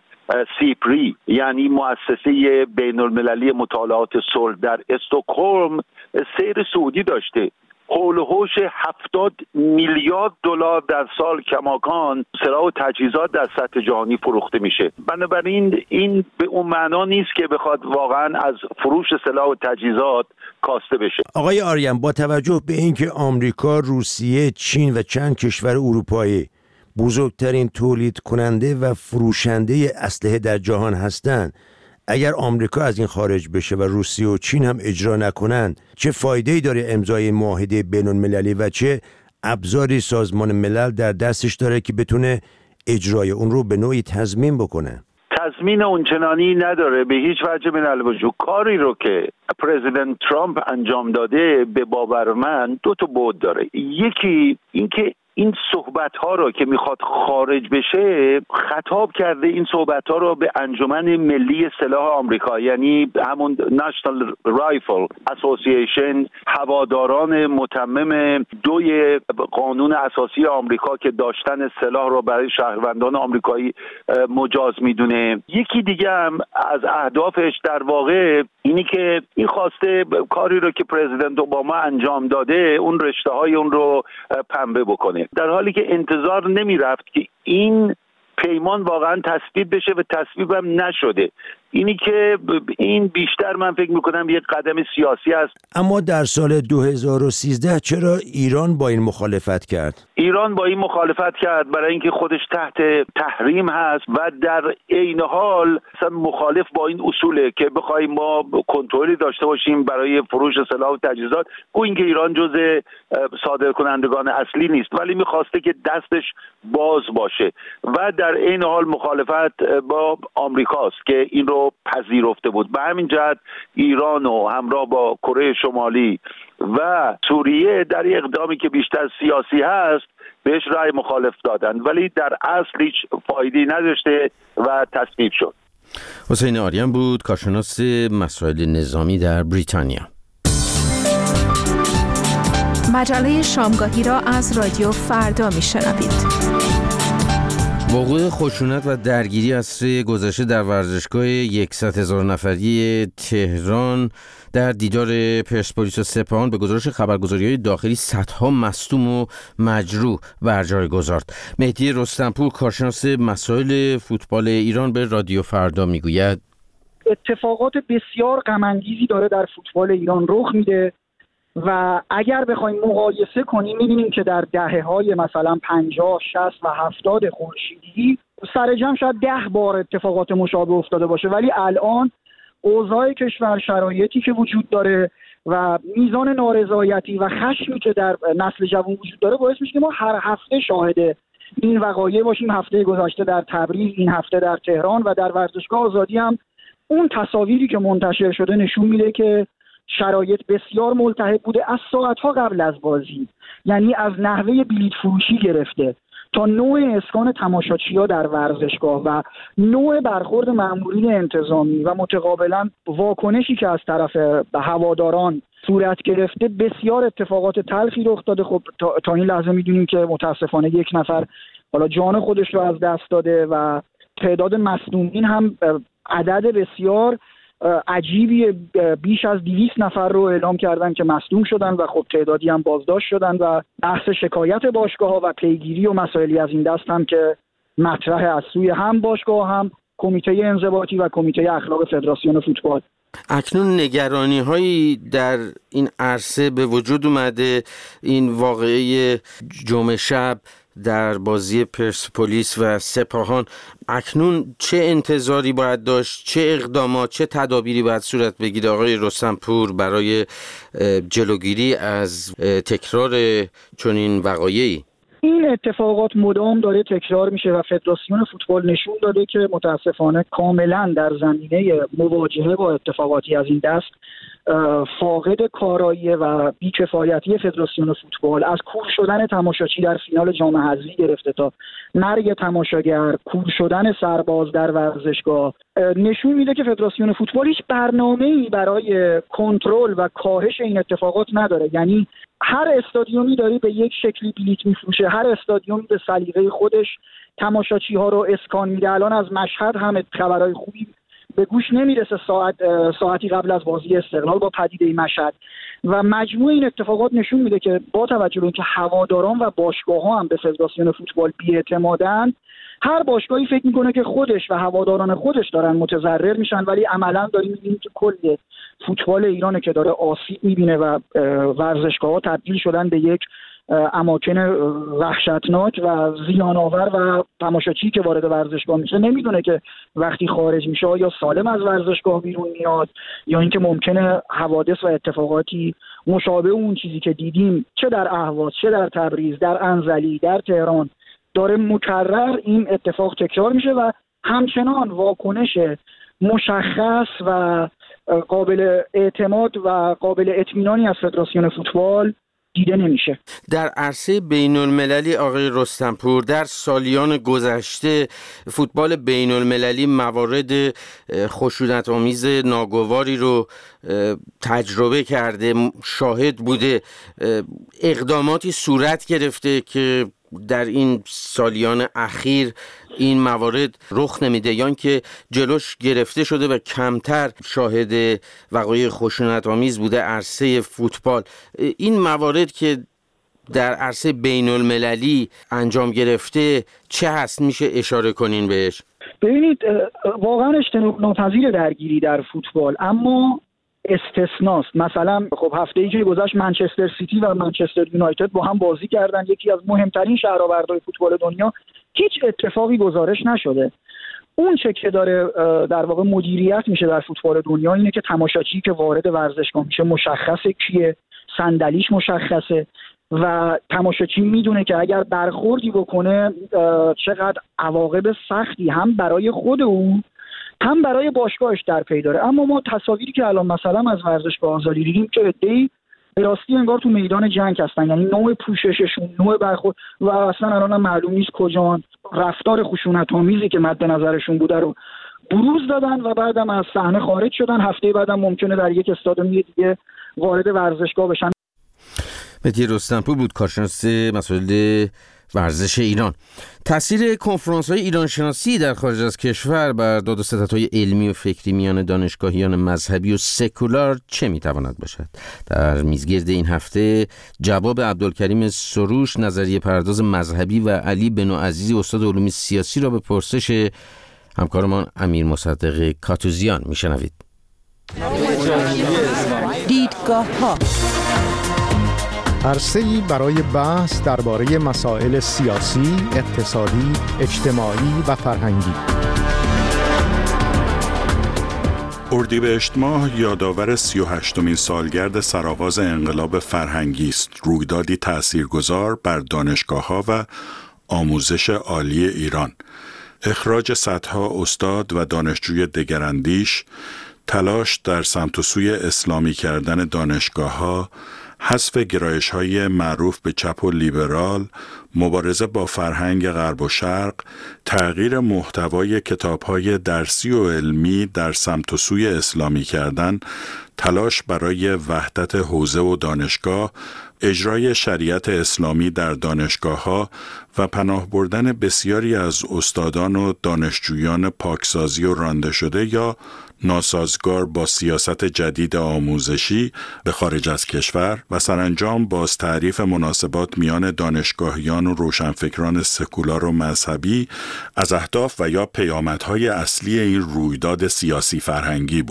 سیپری یعنی مؤسسه بین المللی مطالعات صلح در استکهلم سیر صعودی داشته. حول و حوش هفتاد میلیارد دلار در سال کماکان سلاح و تجهیزات در سطح جهانی فروخته میشه. بنابراین این به اون معنا نیست که بخواد واقعا از فروش سلاح و تجهیزات کاسته بشه. آقای آریان، با توجه به اینکه آمریکا، روسیه، چین و چند کشور اروپایی بزرگترین تولید کننده و فروشنده اسلحه در جهان هستند، اگر آمریکا از این خارج بشه و روسیه و چین هم اجرا نکنند، چه فایده‌ای داره امضای معاهده بین‌المللی و چه ابزاری سازمان ملل در دستش داره که بتونه اجرای اون رو به نوعی تضمین بکنه؟ تضمین اونچنانی نداره به هیچ وجه من الوجود. کاری رو که پرزیدنت ترامپ انجام داده به باور من دو تا بعد داره. یکی اینکه این صحبت ها رو که میخواد خارج بشه خطاب کرده این صحبت ها رو به انجمن ملی سلاح آمریکا، یعنی همون نشنال رایفل اسوسییشن، هواداران متمم دوی قانون اساسی آمریکا که داشتن سلاح رو برای شهروندان آمریکایی مجاز میدونه. یکی دیگه هم از اهدافش در واقع اینی که این خواسته کاری رو که پرزیدنت اوباما انجام داده اون رشته های اون رو پنبه بکنه، در حالی که انتظار نمی رفت که این پیمان واقعا تصویب بشه و تصویب هم نشده. اینی که این بیشتر من فکر میکنم یک قدم سیاسی است. اما در سال دو هزار و سیزده چرا ایران با این مخالفت کرد؟ ایران با این مخالفت کرد برای اینکه خودش تحت تحریم هست و در عین حال اصلا مخالف با این اصوله که بخوایم ما کنترلی داشته باشیم برای فروش سلاح و تجهیزات. گو اینکه ایران جزء صادرکنندگان اصلی نیست ولی میخواسته که دستش باز باشه و در عین حال مخالفت با آمریکاست که این رو پذیرفته بود. به همین جهت ایران و همراه با کره شمالی و سوریه در یک اقدامی که بیشتر سیاسی هست بهش رأی مخالف دادن ولی در اصل هیچ فایده‌ای نداشته و تصویب شد. حسین آریان بود، کارشناس مسائل نظامی در بریتانیا. مجله شامگاهی را از رادیو فردا میشنوید. وقوع خشونت و درگیری عصر گذشته در ورزشگاه صد هزار نفری تهران در دیدار پرسپولیس و سپاهان به گزارش خبرگزاری‌های داخلی صدها مصدوم و مجروح بر جای گذارد. مهدی رستمپور، کارشناس مسائل فوتبال ایران، به رادیو فردا میگوید اتفاقات بسیار غم‌انگیزی داره در فوتبال ایران رخ میده و اگر بخوایم مقایسه کنیم می‌بینیم که در دهه‌های مثلا پنجاه، شصت و هفتاد خورشیدی سر جمع شاید ده بار اتفاقات مشابه افتاده باشه، ولی الان اوضاع کشور، شرایطی که وجود داره و میزان نارضایتی و خشمی که در نسل جوان وجود داره باعث میشه که ما هر هفته شاهد این وقایع باشیم. هفته گذشته در تبریز، این هفته در تهران و در ورزشگاه آزادی هم اون تصاویری که منتشر شده نشون میده که شرایط بسیار ملتهب بوده از ساعتها قبل از بازی، یعنی از نحوه بلیط فروشی گرفته تا نوع اسکان تماشاچی‌ها در ورزشگاه و نوع برخورد مأمورین انتظامی و متقابلا واکنشی که از طرف هواداران صورت گرفته، بسیار اتفاقات تلخی رخ داده. خب تا, تا این لحظه میدونیم که متاسفانه یک نفر حالا جان خودش رو از دست داده و تعداد مصدومین هم عدد بسیار عجیبی بیش از دویست نفر رو اعلام کردن که مصدوم شدن و خب تعدادی هم بازداشت شدن و بحث شکایت باشگاه‌ها و پیگیری و مسائلی از این دست هم که مطرح از سوی هم باشگاه هم کمیته انضباطی و کمیته اخلاق فدراسیون فوتبال. اکنون نگرانی هایی در این عرصه به وجود اومده. این واقعه جمعه شب در بازی پرسپولیس و سپاهان، اکنون چه انتظاری باید داشت، چه اقدامات، چه تدابیری باید صورت بگیره آقای رستمپور برای جلوگیری از تکرار چنین وقایعی؟ این اتفاقات مدام داره تکرار میشه و فدراسیون فوتبال نشون داده که متاسفانه کاملا در زمینه مواجهه با اتفاقاتی از این دست فاقد کارایی و بی‌کفایتی فدراسیون فوتبال، از کور شدن تماشاچی در فینال جام حذفی گرفته تا مرگ تماشاگر، کور شدن سرباز در ورزشگاه، نشون میده که فدراسیون فوتبال هیچ برنامه‌ای برای کنترل و کاهش این اتفاقات نداره. یعنی هر استادیومی داری به یک شکلی بلیت میفروشه، هر استادیومی به سلیقه خودش تماشاچی ها رو اسکان میده. الان از مشهد هم خبرای خوبی به گوش نمیرسه، ساعت ساعتی قبل از بازی استقلال با پدیده مشهد. و مجموع این اتفاقات نشون میده که با توجه به اینکه هواداران و باشگاه‌ها هم به فدراسیون فوتبال بی‌اعتمادن، هر باشگاهی فکر میکنه که خودش و هواداران خودش دارن متضرر میشن، ولی عملا داریم میبینیم که کل فوتبال ایرانه که داره آسیب میبینه و ورزشگاه‌ها تبدیل شدن به یک اماکن وحشتناک و زیان‌آور و تماشاچی که وارد ورزشگاه میشه نمیدونه که وقتی خارج میشه یا سالم از ورزشگاه بیرون میاد یا اینکه ممکنه حوادث و اتفاقاتی مشابه اون چیزی که دیدیم چه در اهواز، چه در تبریز، در انزلی، در تهران داره مکرر این اتفاق تکرار میشه و همچنان واکنش مشخص و قابل اعتماد و قابل اطمینانی از فدراسیون فوتبال دیده نمیشه. در عرصه بین المللی آقای رستمپور، در سالیان گذشته فوتبال بین المللی موارد خشونت آمیز ناگواری رو تجربه کرده، شاهد بوده، اقداماتی صورت گرفته که در این سالیان اخیر این موارد رخ نمیده یا اینکه جلوش گرفته شده و کمتر شاهد وقایع خشونت آمیز بوده عرصه فوتبال. این موارد که در عرصه بین المللی انجام گرفته چه هست، میشه اشاره کنین بهش؟ ببینید واقعا اجتناب ناپذیر درگیری در فوتبال، اما استثناست. مثلا خب هفته‌ای که گذشت منچستر سیتی و منچستر یونایتد با هم بازی کردن، یکی از مهمترین شهرآوردهای فوتبال دنیا، هیچ اتفاقی گزارش نشده. اون چه که داره در واقع مدیریت میشه در فوتبال دنیا اینه که تماشاچی که وارد ورزشگاه میشه مشخصه کیه، صندلیش مشخصه و تماشاچی میدونه که اگر برخوردی بکنه چقدر عواقب سختی هم برای خود اون هم برای باشگاهش در پی داره. اما ما تصاویری که الان مثلا از ورزشگاه آزادی دیدیم که عده‌ای به راستی انگار تو میدان جنگ هستن، یعنی نوع پوشششون، نوع برخورد و اصلا الان هم معلوم نیست کجان، رفتار خشونت‌آمیزی که مد نظرشون بوده رو بروز دادن و بعدم از صحنه خارج شدن. هفته بعدم ممکنه در یک استادیوم دیگه وارد ورزشگاه بشن. مهدی رستمپور بود، کارشناس مسائل ورزش ایران. تاثیر کنفرانس‌های ایرانشناسی در خارج از کشور بر داد و ستدهای علمی و فکری میان دانشگاهیان مذهبی و سکولار چه میتواند باشد؟ در میزگرد این هفته جواب عبدالکریم سروش، نظریه پرداز مذهبی، و علی بنوعزیزی، استاد علوم سیاسی را به پرسش همکارمان امیر مصدق کاتوزیان میشنوید. دیدگاه‌ها عرصه‌ای برای بحث درباره مسائل سیاسی، اقتصادی، اجتماعی و فرهنگی. اردیبهشت ماه یادآور سی و هشتمین سالگرد سرآغاز انقلاب فرهنگی است، رویدادی تأثیرگذار بر دانشگاه‌ها و آموزش عالی ایران. اخراج صدها استاد و دانشجوی دگراندیش، تلاش در سمت و سوی اسلامی کردن دانشگاه‌ها، حذف گرایش‌های معروف به چپ و لیبرال، مبارزه با فرهنگ غرب و شرق، تغییر محتوای کتاب‌های درسی و علمی در سمت و سوی اسلامی کردن، تلاش برای وحدت حوزه و دانشگاه، اجرای شریعت اسلامی در دانشگاه‌ها و پناه بردن بسیاری از استادان و دانشجویان پاکسازی و رانده شده یا ناسازگار با سیاست جدید آموزشی به خارج از کشور و سرانجام باز تعریف مناسبات میان دانشگاهیان و روشنفکران سکولار و مذهبی از اهداف و یا پیامدهای اصلی این رویداد سیاسی فرهنگی بود.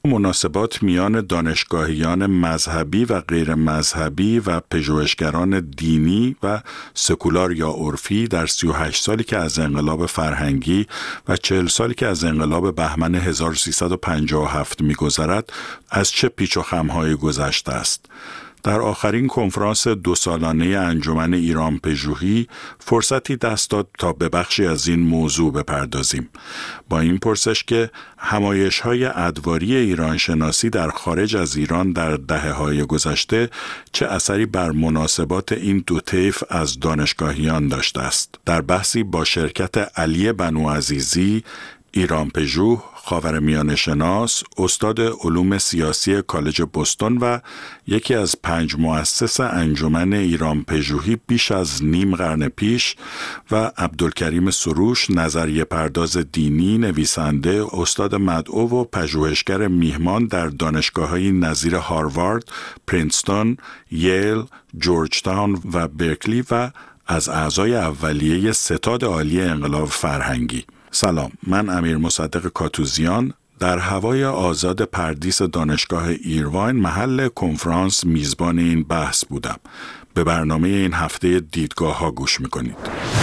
مناسبات میان دانشگاهیان مذهبی و غیر مذهبی و پژوهشگران دینی و سکولار یا عرفی در سی و هشت سالی که از انقلاب فرهنگی و چهل سالی که از انقلاب بهمن هزار و سیصد و پنجاه و هفت می‌گذرد از چه پیچ و خم‌های گذشته است. در آخرین کنفرانس دو سالانه انجمن ایران پژوهی فرصتی دست داد تا به بخشی از این موضوع بپردازیم. با این پرسش که همایش‌های ادواری ایران شناسی در خارج از ایران در دهه‌های گذشته چه اثری بر مناسبات این دو طیف از دانشگاهیان داشته است. در بحثی با شرکت علی بنو عزیزی، ایران پژوه، خاورمیانه شناس، استاد علوم سیاسی کالج بوستون و یکی از پنج مؤسس انجمن ایران پژوهی بیش از نیم قرن پیش و عبدالکریم سروش، نظریه پرداز دینی، نویسنده، استاد مدعو و پژوهشگر میهمان در دانشگاه‌های نظیر هاروارد، پرینستون، ییل، جورج تاون و برکلی و از اعضای اولیه ستاد عالی انقلاب فرهنگی. سلام، من امیر مصدق کاتوزیان در هوای آزاد پردیس دانشگاه ایرواین محل کنفرانس میزبان این بحث بودم. به برنامه این هفته دیدگاه ها گوش میکنید.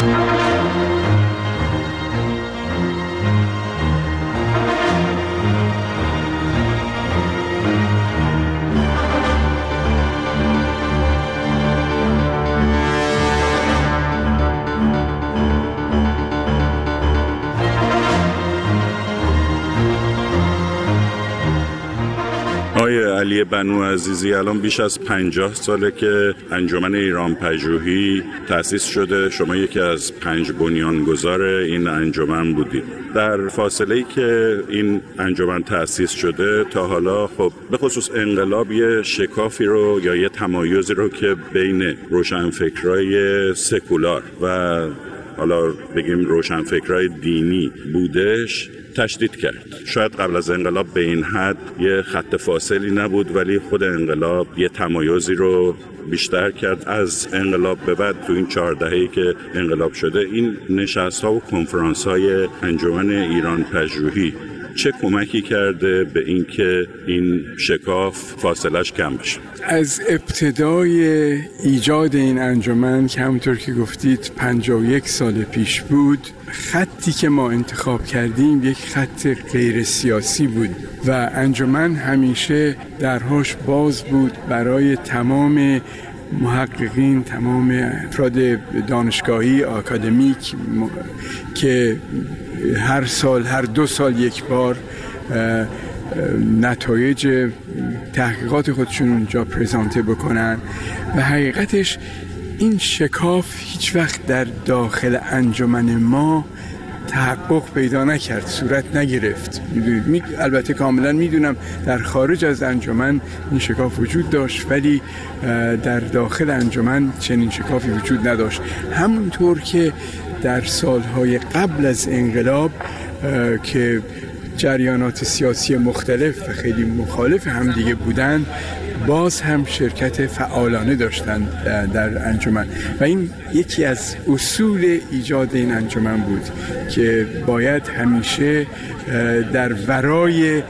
آقای علی بنو عزیزی، الان بیش از پنجاه ساله که انجمن ایران پژوهی تأسیس شده. شما یکی از پنج بنیانگذار این انجمن بودید. در فاصله‌ای که این انجمن تأسیس شده تا حالا خب به خصوص انقلاب یه شکافی رو یا یه تمایزی رو که بین روشنفکرای سکولار و حالا بگیم روشنفکرای دینی بودش تشدید کرد. شاید قبل از انقلاب به این حد یه خط فاصلی نبود، ولی خود انقلاب یه تمایزی رو بیشتر کرد. از انقلاب به بعد تو این چهار دهه‌ای که انقلاب شده این نشست‌ها و کنفرانس‌های انجمن ایران پژوهی چه کمکی کرده به اینکه این شکاف فاصلش کم بشه؟ از ابتدای ایجاد این انجمن که همونطور که گفتید پنجاه و یک سال پیش بود، خطی که ما انتخاب کردیم یک خط غیر سیاسی بود و انجمن همیشه درهاش باز بود برای تمام محققین، تمام افراد دانشگاهی، آکادمیک که هر سال، هر دو سال یک بار نتایج تحقیقات خودشون اونجا پرزنته بکنن و حقیقتش این شکاف هیچ وقت در داخل انجمن ما تحقق پیدا نکرد، صورت نگرفت. می... البته کاملا میدونم در خارج از انجمن این شکاف وجود داشت، ولی در داخل انجمن چنین شکافی وجود نداشت. همونطور که در سالهای قبل از انقلاب که جریانات سیاسی مختلف و خیلی مخالف همدیگه بودند، باز هم شرکت فعالانه داشتند در انجمن و این یکی از اصول ایجاد این انجمن بود که باید همیشه در ورای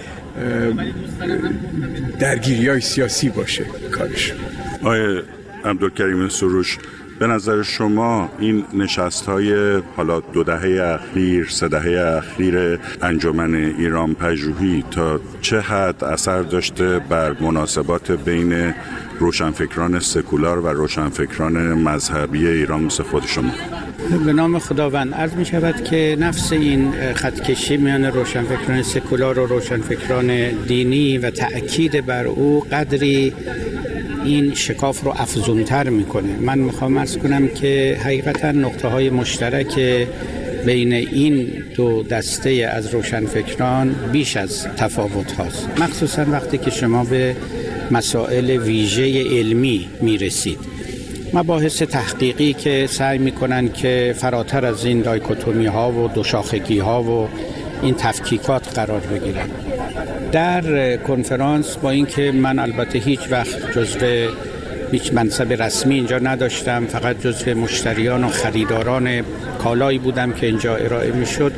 درگیری‌های سیاسی باشه کارش. آقای عبدالکریم سروش، به نظر شما این نشست‌های حالا دو دهه اخیر، سه دهه اخیر انجمن ایران پژوهی تا چه حد اثر داشته بر مناسبات بین روشنفکران سکولار و روشنفکران مذهبی ایران مثل خود شما؟ به نام خداوند عرض می شود که نفس این خطکشی میان روشنفکران سکولار و روشنفکران دینی و تأکید بر او قدری این شکاف رو افزونتر میکنه. من میخوام عرض کنم که حقیقتا نقطه های مشترک بین این دو دسته از روشنفکران بیش از تفاوت هاست، مخصوصا وقتی که شما به مسائل ویژه علمی میرسید. مباحث تحقیقی که سعی میکنن که فراتر از این دایکوتومی ها و دوشاخگی ها و این تفکیکات قرار بگیرن. در کنفرانس با اینکه من البته هیچ وقت جزو هیچ منصب رسمی اینجا نداشتم، فقط جزو مشتریان و خریداران کالایی بودم که اینجا ارائه میشد،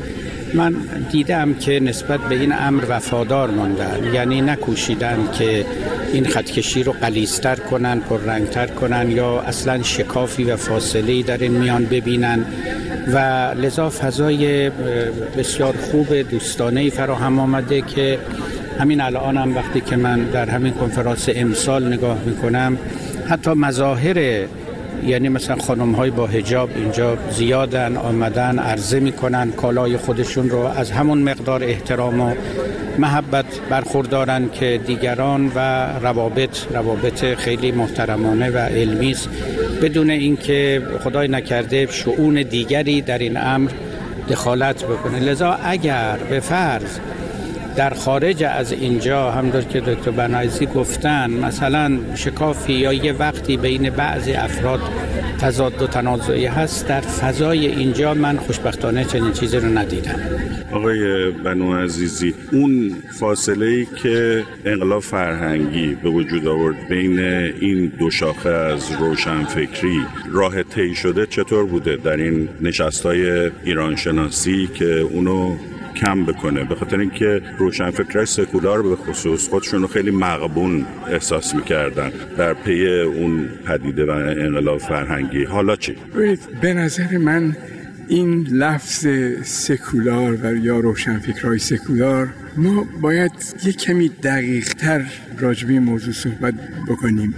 من دیدم که نسبت به این امر وفادار ماندن، یعنی نکوشیدن که این خطکشی رو غلیظتر کنن، پررنگتر کنن یا اصلا شکافی و فاصله‌ای در این میان ببینن و لذا فضای بسیار خوب دوستانه‌ای فراهم آمده که همین الان هم وقتی که من در همین کنفرانس امسال نگاه میکنم حتی مظاهر، یعنی مثلا خانم های با حجاب اینجا زیادن، آمدن عرضه میکنن کالای خودشون رو، از همون مقدار احترام و محبت برخوردارن که دیگران و روابط روابط خیلی محترمانه و علمی است، بدون اینکه خدای نکرده شؤون دیگری در این امر دخالت بکنه. لذا اگر به فرض در خارج از اینجا همونطور که دکتر بناعیزی گفتن مثلا شکافی یا یه وقتی بین بعضی افراد تضاد و تنازعی هست، در فضای اینجا من خوشبختانه چنین چیزی رو ندیدم. آقای بنو عزیزی، اون فاصله‌ای که انقلاب فرهنگی به وجود آورد بین این دو شاخه از روشنفکری راه طی شده چطور بوده در این نشست‌های ایرانشناسی که اونو کم بکنه؟ به خاطر اینکه روشنفکرای سکولار به خصوص خودشون رو خیلی مغبون احساس میکردن در پی اون پدیده و انقلاب فرهنگی. حالا چی؟ به نظر من این لفظ سکولار و یا روشنفکرای سکولار ما باید یک کمی دقیق تر راجع به این موضوع صحبت بکنیم.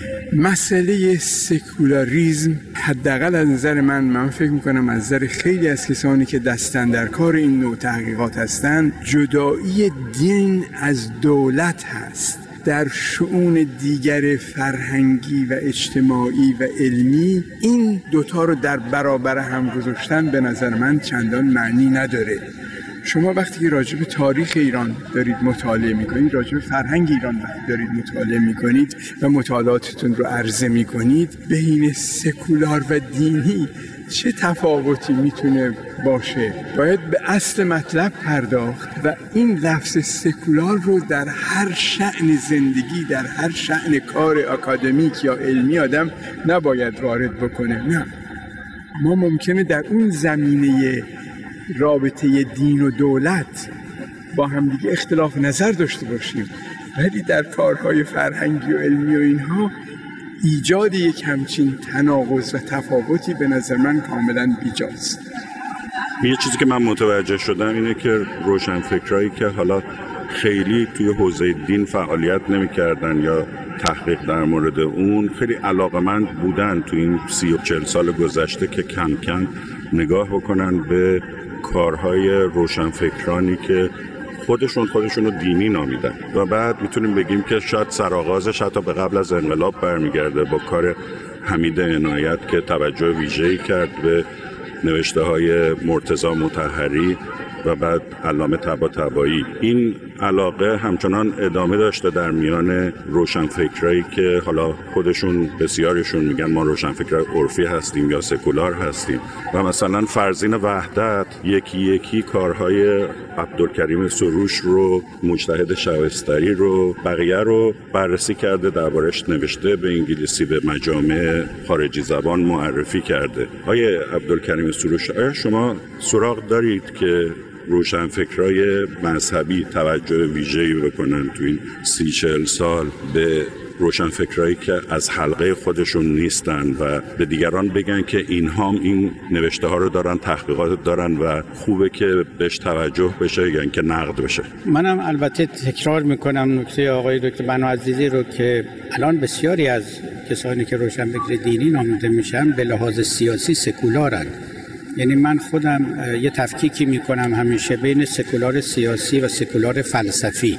مسئله سکولاریزم حداقل از نظر من من فکر میکنم از نظر خیلی از کسانی که دستن در کار این نوع تحقیقات هستند، جدایی دین از دولت هست. در شؤون دیگر فرهنگی و اجتماعی و علمی این دوتا رو در برابر هم گذاشتن به نظر من چندان معنی نداره. شما وقتی که راجع به تاریخ ایران دارید مطالعه میکنید، راجع به فرهنگ ایران دارید مطالعه میکنید و مطالعاتتون رو عرضه میکنید، بین سکولار و دینی چه تفاوتی میتونه باشه؟ باید به اصل مطلب پرداخت و این لفظ سکولار رو در هر شأن زندگی، در هر شأن کار اکادمیک یا علمی آدم نباید وارد بکنه. نه، ما ممکنه در اون زمینه رابطه دین و دولت با همدیگه اختلاف نظر داشته باشیم، ولی در کارهای فرهنگی و علمی و اینها ایجاد یک همچین تناقض و تفاوتی به نظر من کاملا بیجاست. یه چیزی که من متوجه شدم اینه که روشنفکرایی که حالا خیلی توی حوزه دین فعالیت نمی‌کردن یا تحقیق در مورد اون، خیلی علاقمند بودن تو این سی و چهل سال گذشته که کم کم نگاه بکنن به کارهای روشنفکرانی که خودشون خودشون رو دینی نامیدن و بعد میتونیم بگیم که شاید سرآغازش حتی به قبل از انقلاب برمیگرده با کار حمید عنایت که توجه ویژه‌ای کرد به نوشته های مرتضی مطهری و بعد علامه طباطبایی. این علاقه همچنان ادامه داشته در میان روشنفکرایی که حالا خودشون بسیارشون میگن ما روشنفکرای عرفی هستیم یا سکولار هستیم و مثلا فرزین وحدت یکی یکی کارهای عبدالکریم سروش رو، مجتهد شبستری رو، بقیه رو بررسی کرده، دربارش نوشته، به انگلیسی به مجامع خارجی زبان معرفی کرده. آیه عبدالکریم سروش، آیا شما سراغ دارید که روشنفکرای مذهبی توجه ویژه‌ای بکنن تو این سی چهل سال به روشنفکرایی که از حلقه خودشون نیستن و به دیگران بگن که اینها هم این نوشته ها رو دارن، تحقیقات دارن و خوبه که بهش توجه بشه یا اینکه نقد بشه؟ منم البته تکرار میکنم نکته آقای دکتر بنو عزیزی رو که الان بسیاری از کسانی که روشنفکر دینی نامیده میشن به لحاظ سیاسی سکولارن. یعنی من خودم یه تفکیکی میکنم همیشه بین سکولار سیاسی و سکولار فلسفی.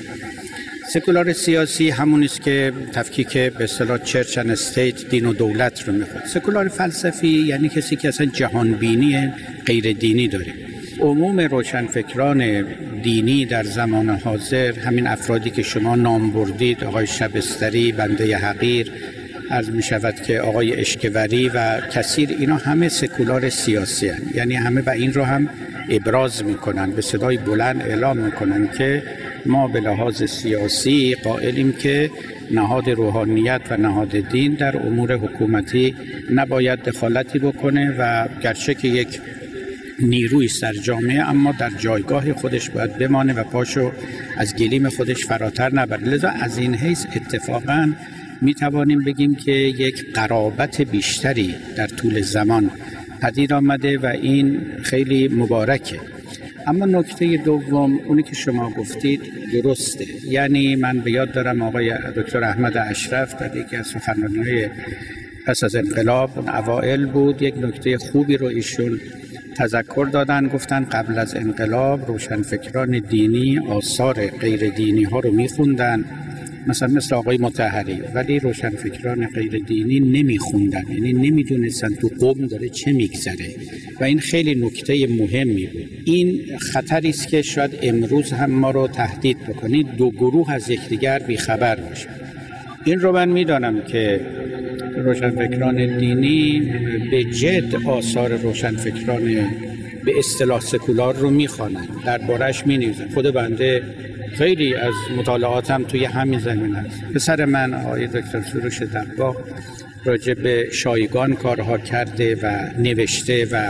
سکولار سیاسی همون است که تفکیک به اصطلاح چرچ اند استیت، دین و دولت رو میخواد. سکولار فلسفی یعنی کسی که اصلا جهانبینی غیر دینی داره. عموم روشنفکران دینی در زمان حاضر، همین افرادی که شما نام بردید، آقای شبستری، بنده حقیر، عرض می شود که آقای اشکوری و کثیر، اینا همه سکولار سیاسی هستند. یعنی همه و این رو هم ابراز می کنن، به صدای بلند اعلام می کنن که ما به لحاظ سیاسی قائلیم که نهاد روحانیت و نهاد دین در امور حکومتی نباید دخالتی بکنه و گرچه که یک نیروی است در جامعه، اما در جایگاه خودش باید بمانه و پاشو از گلیم خودش فراتر نبره. لذا از این حیث اتفاقاً می توانیم بگیم که یک قرابت بیشتری در طول زمان پدید آمده و این خیلی مبارکه. اما نکته دوم، اونی که شما گفتید درسته. یعنی من به یاد دارم آقای دکتر احمد اشرف در یکی از سخنرانی‌های پس از انقلاب اوائل بود، یک نکته خوبی رو ایشون تذکر دادن. گفتن قبل از انقلاب روشنفکران دینی آثار غیر دینی ها رو میخوندن، مثلا مثل آقای مطهری، ولی روشنفکران غیر دینی نمیخوندن، یعنی نمیدونستن تو قوم داره چه میگذره و این خیلی نکته مهمی بود. این خطری است که شاید امروز هم ما رو تهدید بکنید، دو گروه از یکدیگر بیخبر باشن. این رو من میدانم که روشنفکران دینی به جد آثار روشنفکران به اصطلاح سکولار رو میخوانند، دربارش مینویسند. خود بنده خیلی از مطالعاتم توی همین زمین است. پسر من آقای دکتر سروش دباغ راجع به شایگان کارها کرده و نوشته و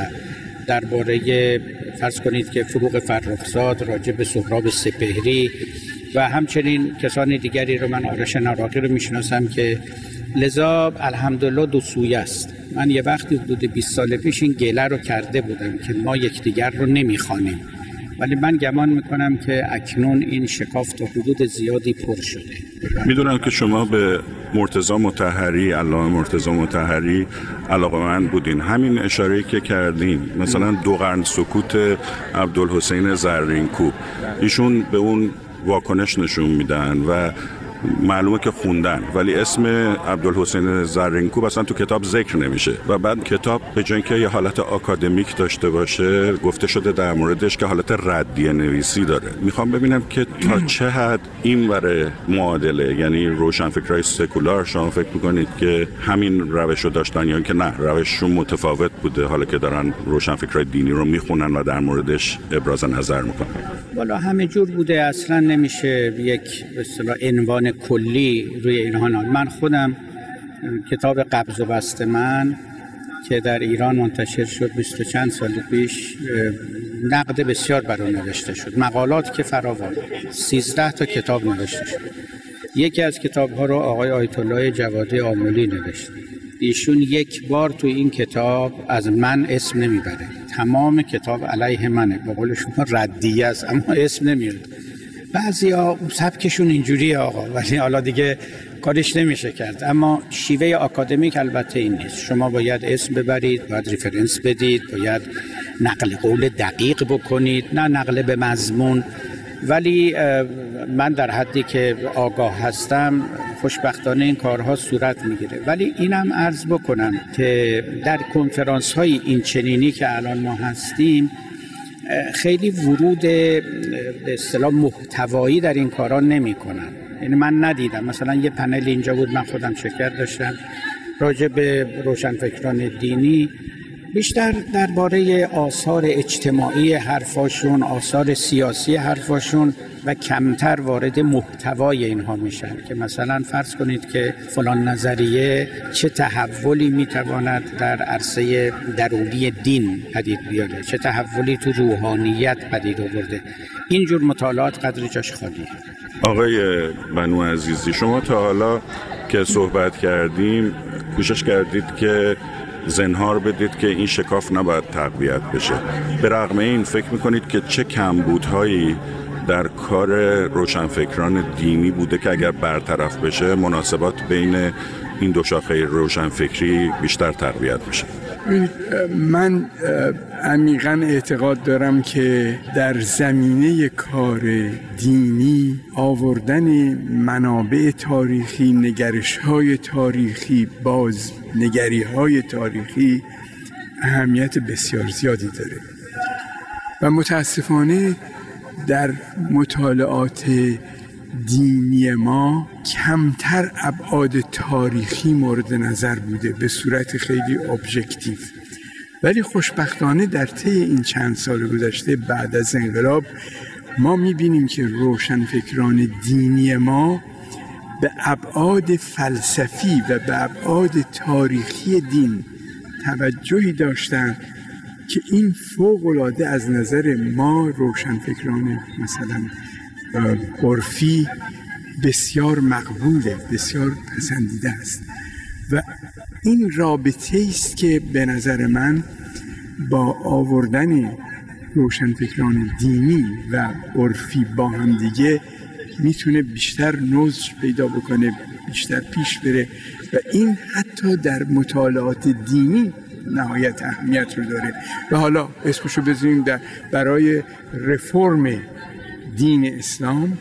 درباره فرض کنید که فروغ فرخزاد راجع به سهراب سپهری و همچنین کسان دیگری رو، من آرش نراقی رو میشناسم که لذا الحمدلله دو سویه است. من یه وقتی حدود بیست سال پیش این گله رو کرده بودم که ما یکدیگر رو نمیخوانیم، ولی من گمان میکنم که اکنون این شکاف تا حدود زیادی پر شده. میدونم که شما به مرتضی مطهری، علامه مرتضی مطهری علاقه‌مند بودین. همین اشاره‌ای که کردین، مثلا دو قرن سکوت عبدالحسین زرینکوب، ایشون به اون واکنش نشون میدن و معلومه که خوندن، ولی اسم عبدالحسین زرینکوب اصلا تو کتاب ذکر نمیشه و بعد کتاب به جای اینکه یه حالت آکادمیک داشته باشه گفته شده در موردش که حالت ردیه نویسی داره. میخوام ببینم که تا چه حد این وره معادله، یعنی روشنفکرای سکولار شما فکر میکنید که همین روش رو داشتن یا اینکه نه روششون متفاوت بوده، حالا که دارن روشنفکرای دینی رو میخونن و در موردش ابراز نظر میکنن؟ والا همه جور بوده، اصلا نمیشه یک به اصطلاح عنوان کلی روی اینها نام. من خودم کتاب قبض و بست من که در ایران منتشر شد بیست و چند سال پیش، نقد بسیار بر اون نوشته شد، مقالات که فراوان، سیزده تا کتاب نوشته شد. یکی از کتاب ها رو آقای آیت الله جوادی آملی نوشت. ایشون یک بار تو این کتاب از من اسم نمیبره، تمام کتاب علیه منه، به قول شما ردیه است، اما اسم نمیاره. بعضیا سبکشون اینجوریه آقا، ولی حالا دیگه کارش نمیشه کرد. اما شیوه آکادمیک البته این نیست، شما باید اسم ببرید، باید ریفرنس بدید، باید نقل قول دقیق بکنید، نه نقل به مضمون. ولی من در حدی که آگاه هستم خوشبختانه این کارها صورت میگیره. ولی اینم عرض بکنم که در کنفرانس های این چنینی که الان ما هستیم خیلی ورود به اصطلاح محتوایی در این کارا نمی کنن. یعنی من ندیدم، مثلا یه پنل اینجا بود، من خودم شرکت داشتم راجع به روشنفکران دینی، بیشتر درباره آثار اجتماعی حرفاشون، آثار سیاسی حرفاشون و کمتر وارد محتوای اینها میشن که مثلا فرض کنید که فلان نظریه چه تحولی میتواند در عرصه درونی دین پدید بیاره، چه تحولی تو روحانیت پدید آورده. اینجور مطالعات قدر جاش خالیه. آقای بنو عزیزی، شما تا حالا که صحبت کردیم کوشش کردید که زنهار بدید که این شکاف نباید تقویت بشه. به رغم این فکر میکنید که چه کمبودهایی در کار روشنفکران دینی بوده که اگر برطرف بشه مناسبات بین این دو شاخه روشنفکری بیشتر تقویت بشه؟ من عمیقاً اعتقاد دارم که در زمینه کار دینی آوردن منابع تاریخی، نگرش‌های تاریخی، بازنگری‌های تاریخی اهمیت بسیار زیادی داره و متاسفانه در مطالعات دینی ما کمتر ابعاد تاریخی مورد نظر بوده به صورت خیلی ابژکتیو. ولی خوشبختانه در طی این چند سال گذشته بعد از انقلاب ما می‌بینیم که روشنفکران دینی ما به ابعاد فلسفی و به ابعاد تاریخی دین توجهی داشتند که این فوق‌العاده از نظر ما روشنفکران مثلا عرفی بسیار مقبوله، بسیار پسندیده است و این رابطه است که به نظر من با آوردن روشنفکران دینی و عرفی با هم دیگه میتونه بیشتر نضج پیدا بکنه، بیشتر پیش بره و این حتی در مطالعات دینی نهایت اهمیت رو داره و حالا اسمشو بذاریم در برای رفرم دین اسلام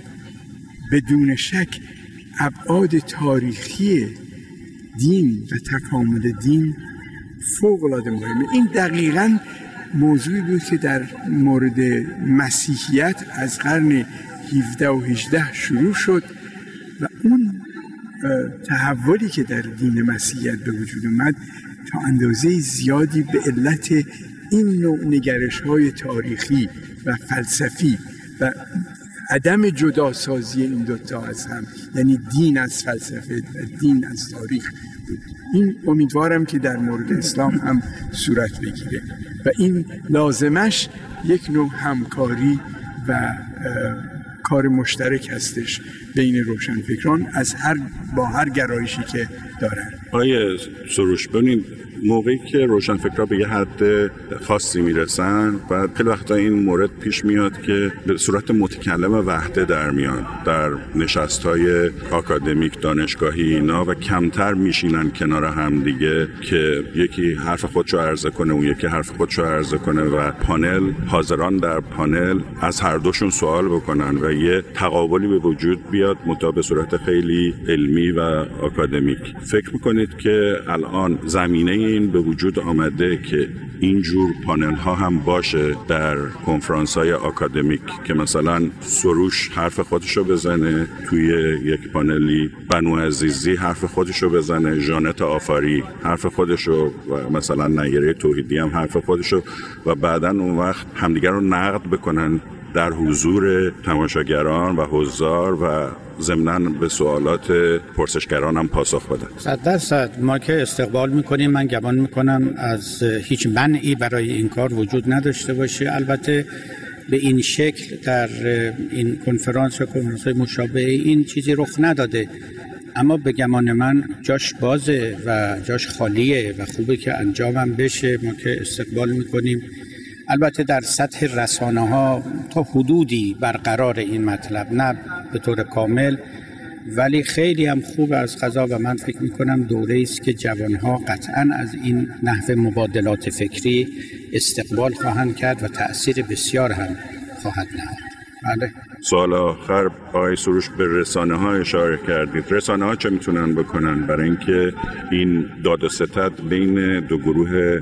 بدون شک ابعاد تاریخی دین و تکامل دین فوق‌العاده مهمه. این دقیقاً موضوعی بود که در مورد مسیحیت از قرن هفده و هجده شروع شد و اون تحولی که در دین مسیحیت به وجود اومد تا اندازه زیادی به علت این نوع نگرش‌های تاریخی و فلسفی و عدم جداسازی این دوتا از هم، یعنی دین از فلسفه و دین از تاریخ بود. این امیدوارم که در مورد اسلام هم صورت بگیره و این لازمش یک نوع همکاری و کار مشترک هستش بین روشنفکران از هر با هر گرایشی که دارن. آیه سروش ببینید، موقعی که روشنفکرها به یه حد خاصی میرسن و خیلی وقتا این مورد پیش میاد که به صورت متکلم وحده در میان در نشست‌های آکادمیک دانشگاهی اینا و کمتر میشینن کنار هم دیگه که یکی حرف خودشو عرضه کنه اون یکی حرف خودشو عرضه کنه و پانل حاضران در پانل از هر دوشون سوال بکنن و یه تقابلی به وجود بیاد متا به صورت خیلی علمی و آکادمیک. فکر میکنید که الان زمینه این به وجود آمده که اینجور پانل ها هم باشه در کنفرانس های آکادمیک که مثلا سروش حرف خودشو بزنه توی یک پانلی، بنو عزیزی حرف خودشو بزنه، ژانت آفاری حرف خودشو و مثلا نیره توحیدی هم حرف خودشو و بعداً اون وقت همدیگر رو نقد بکنن در حضور تماشاگران و حضار و ضمناً به سوالات پرسشگران هم پاسخ بدن. صد درصد ما که استقبال میکنیم، من گمان میکنم از هیچ منعی برای این کار وجود نداشته باشه. البته به این شکل در این کنفرانس و کنفرانس های مشابه این چیزی رخ نداده، اما به گمان من جاش بازه و جاش خالیه و خوبه که انجامم بشه. ما که استقبال میکنیم. البته در سطح رسانه ها تا حدودی برقرار این مطلب، نه به طور کامل، ولی خیلی هم خوب از قضا و من فکر میکنم دوره است که جوانها قطعا از این نحو مبادلات فکری استقبال خواهند کرد و تأثیر بسیار هم خواهد نهاد. بله. سوال آخر آقای سروش، به رسانه ها اشاره کردید. رسانه ها چه میتونن بکنن برای اینکه این داد و ستد بین دو گروه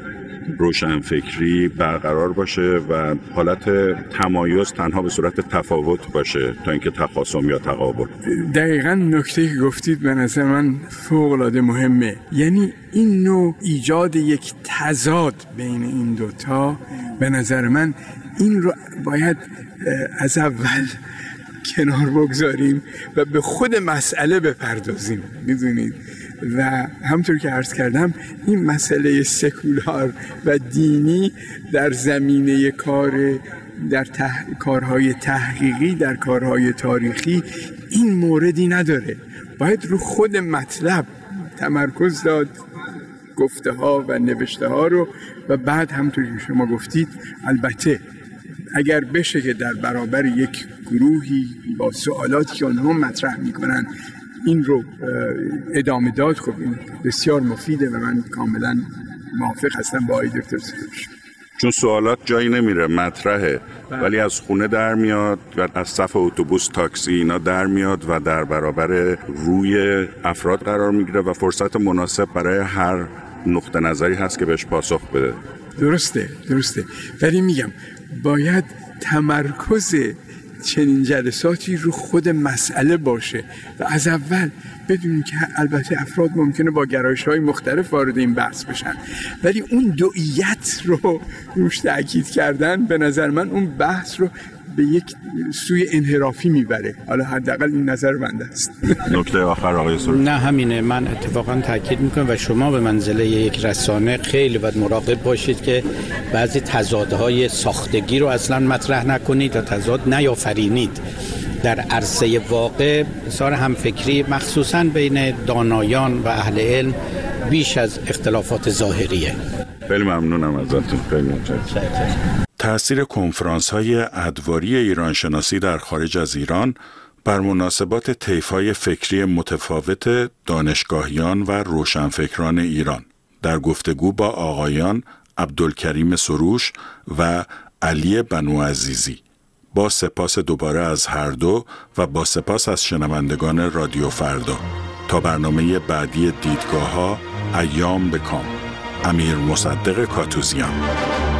روشنفکری برقرار باشه و حالت تمایز تنها به صورت تفاوت باشه تا اینکه تخاصم یا تقابل؟ دقیقاً نکته که گفتید به نظر من فوق‌العاده مهمه. یعنی این نوع ایجاد یک تضاد بین این دوتا به نظر من این رو باید از اول کنار بگذاریم و به خود مسئله بپردازیم. میدونید و همطور که عرض کردم این مسئله سکولار و دینی در زمینه کار در تح... کارهای تحقیقی، در کارهای تاریخی این موردی نداره. باید رو خود مطلب تمرکز داد، گفته ها و نوشته ها رو، و بعد همطور که شما گفتید البته اگر بشه که در برابر یک گروهی با سوالاتی که آنها مطرح میکنن این رو ادامه داد، خب این بسیار مفیده و من کاملا موافق هستم با آقای دکتر سروش. چون سوالات جایی نمیره، مطرحه ولی از خونه در میاد و از صف اتوبوس، تاکسی اینا در میاد و در برابر روی افراد قرار میگیره و فرصت مناسب برای هر نقطه نظری هست که بهش پاسخ بده. درسته درسته ولی میگم باید تمرکز چنین جلساتی رو خود مسئله باشه و از اول بدونیم که البته افراد ممکنه با گرایش‌های مختلف وارد این بحث بشن، ولی اون دوئیت رو روش تاکید کردن به نظر من اون بحث رو به یک سوی انحرافی میبره. حالا حداقل این نظر بنده است. نکته آخر آقای سروش. نه همینه، من اتفاقا تاکید میکنم و شما به منزله یک رسانه خیلی باید مراقب باشید که بعضی تضادهای ساختگی رو اصلا مطرح نکنید و تضاد نیافرینید. در عرصه واقع بسیار همفکری مخصوصا بین دانایان و اهل علم بیش از اختلافات ظاهریه. خیلی ممنونم ازتون. خیلی متشکرم. تأثیر کنفرانس‌های ادواری ایرانشناسی در خارج از ایران بر مناسبات طیف‌های فکری متفاوت دانشگاهیان و روشنفکران ایران در گفتگو با آقایان عبدالکریم سروش و علی بنو عزیزی. با سپاس دوباره از هر دو و با سپاس از شنوندگان رادیو فردا. تا برنامه بعدی دیدگاه‌ها، ایام بکام. امیر مصدق کاتوزیان.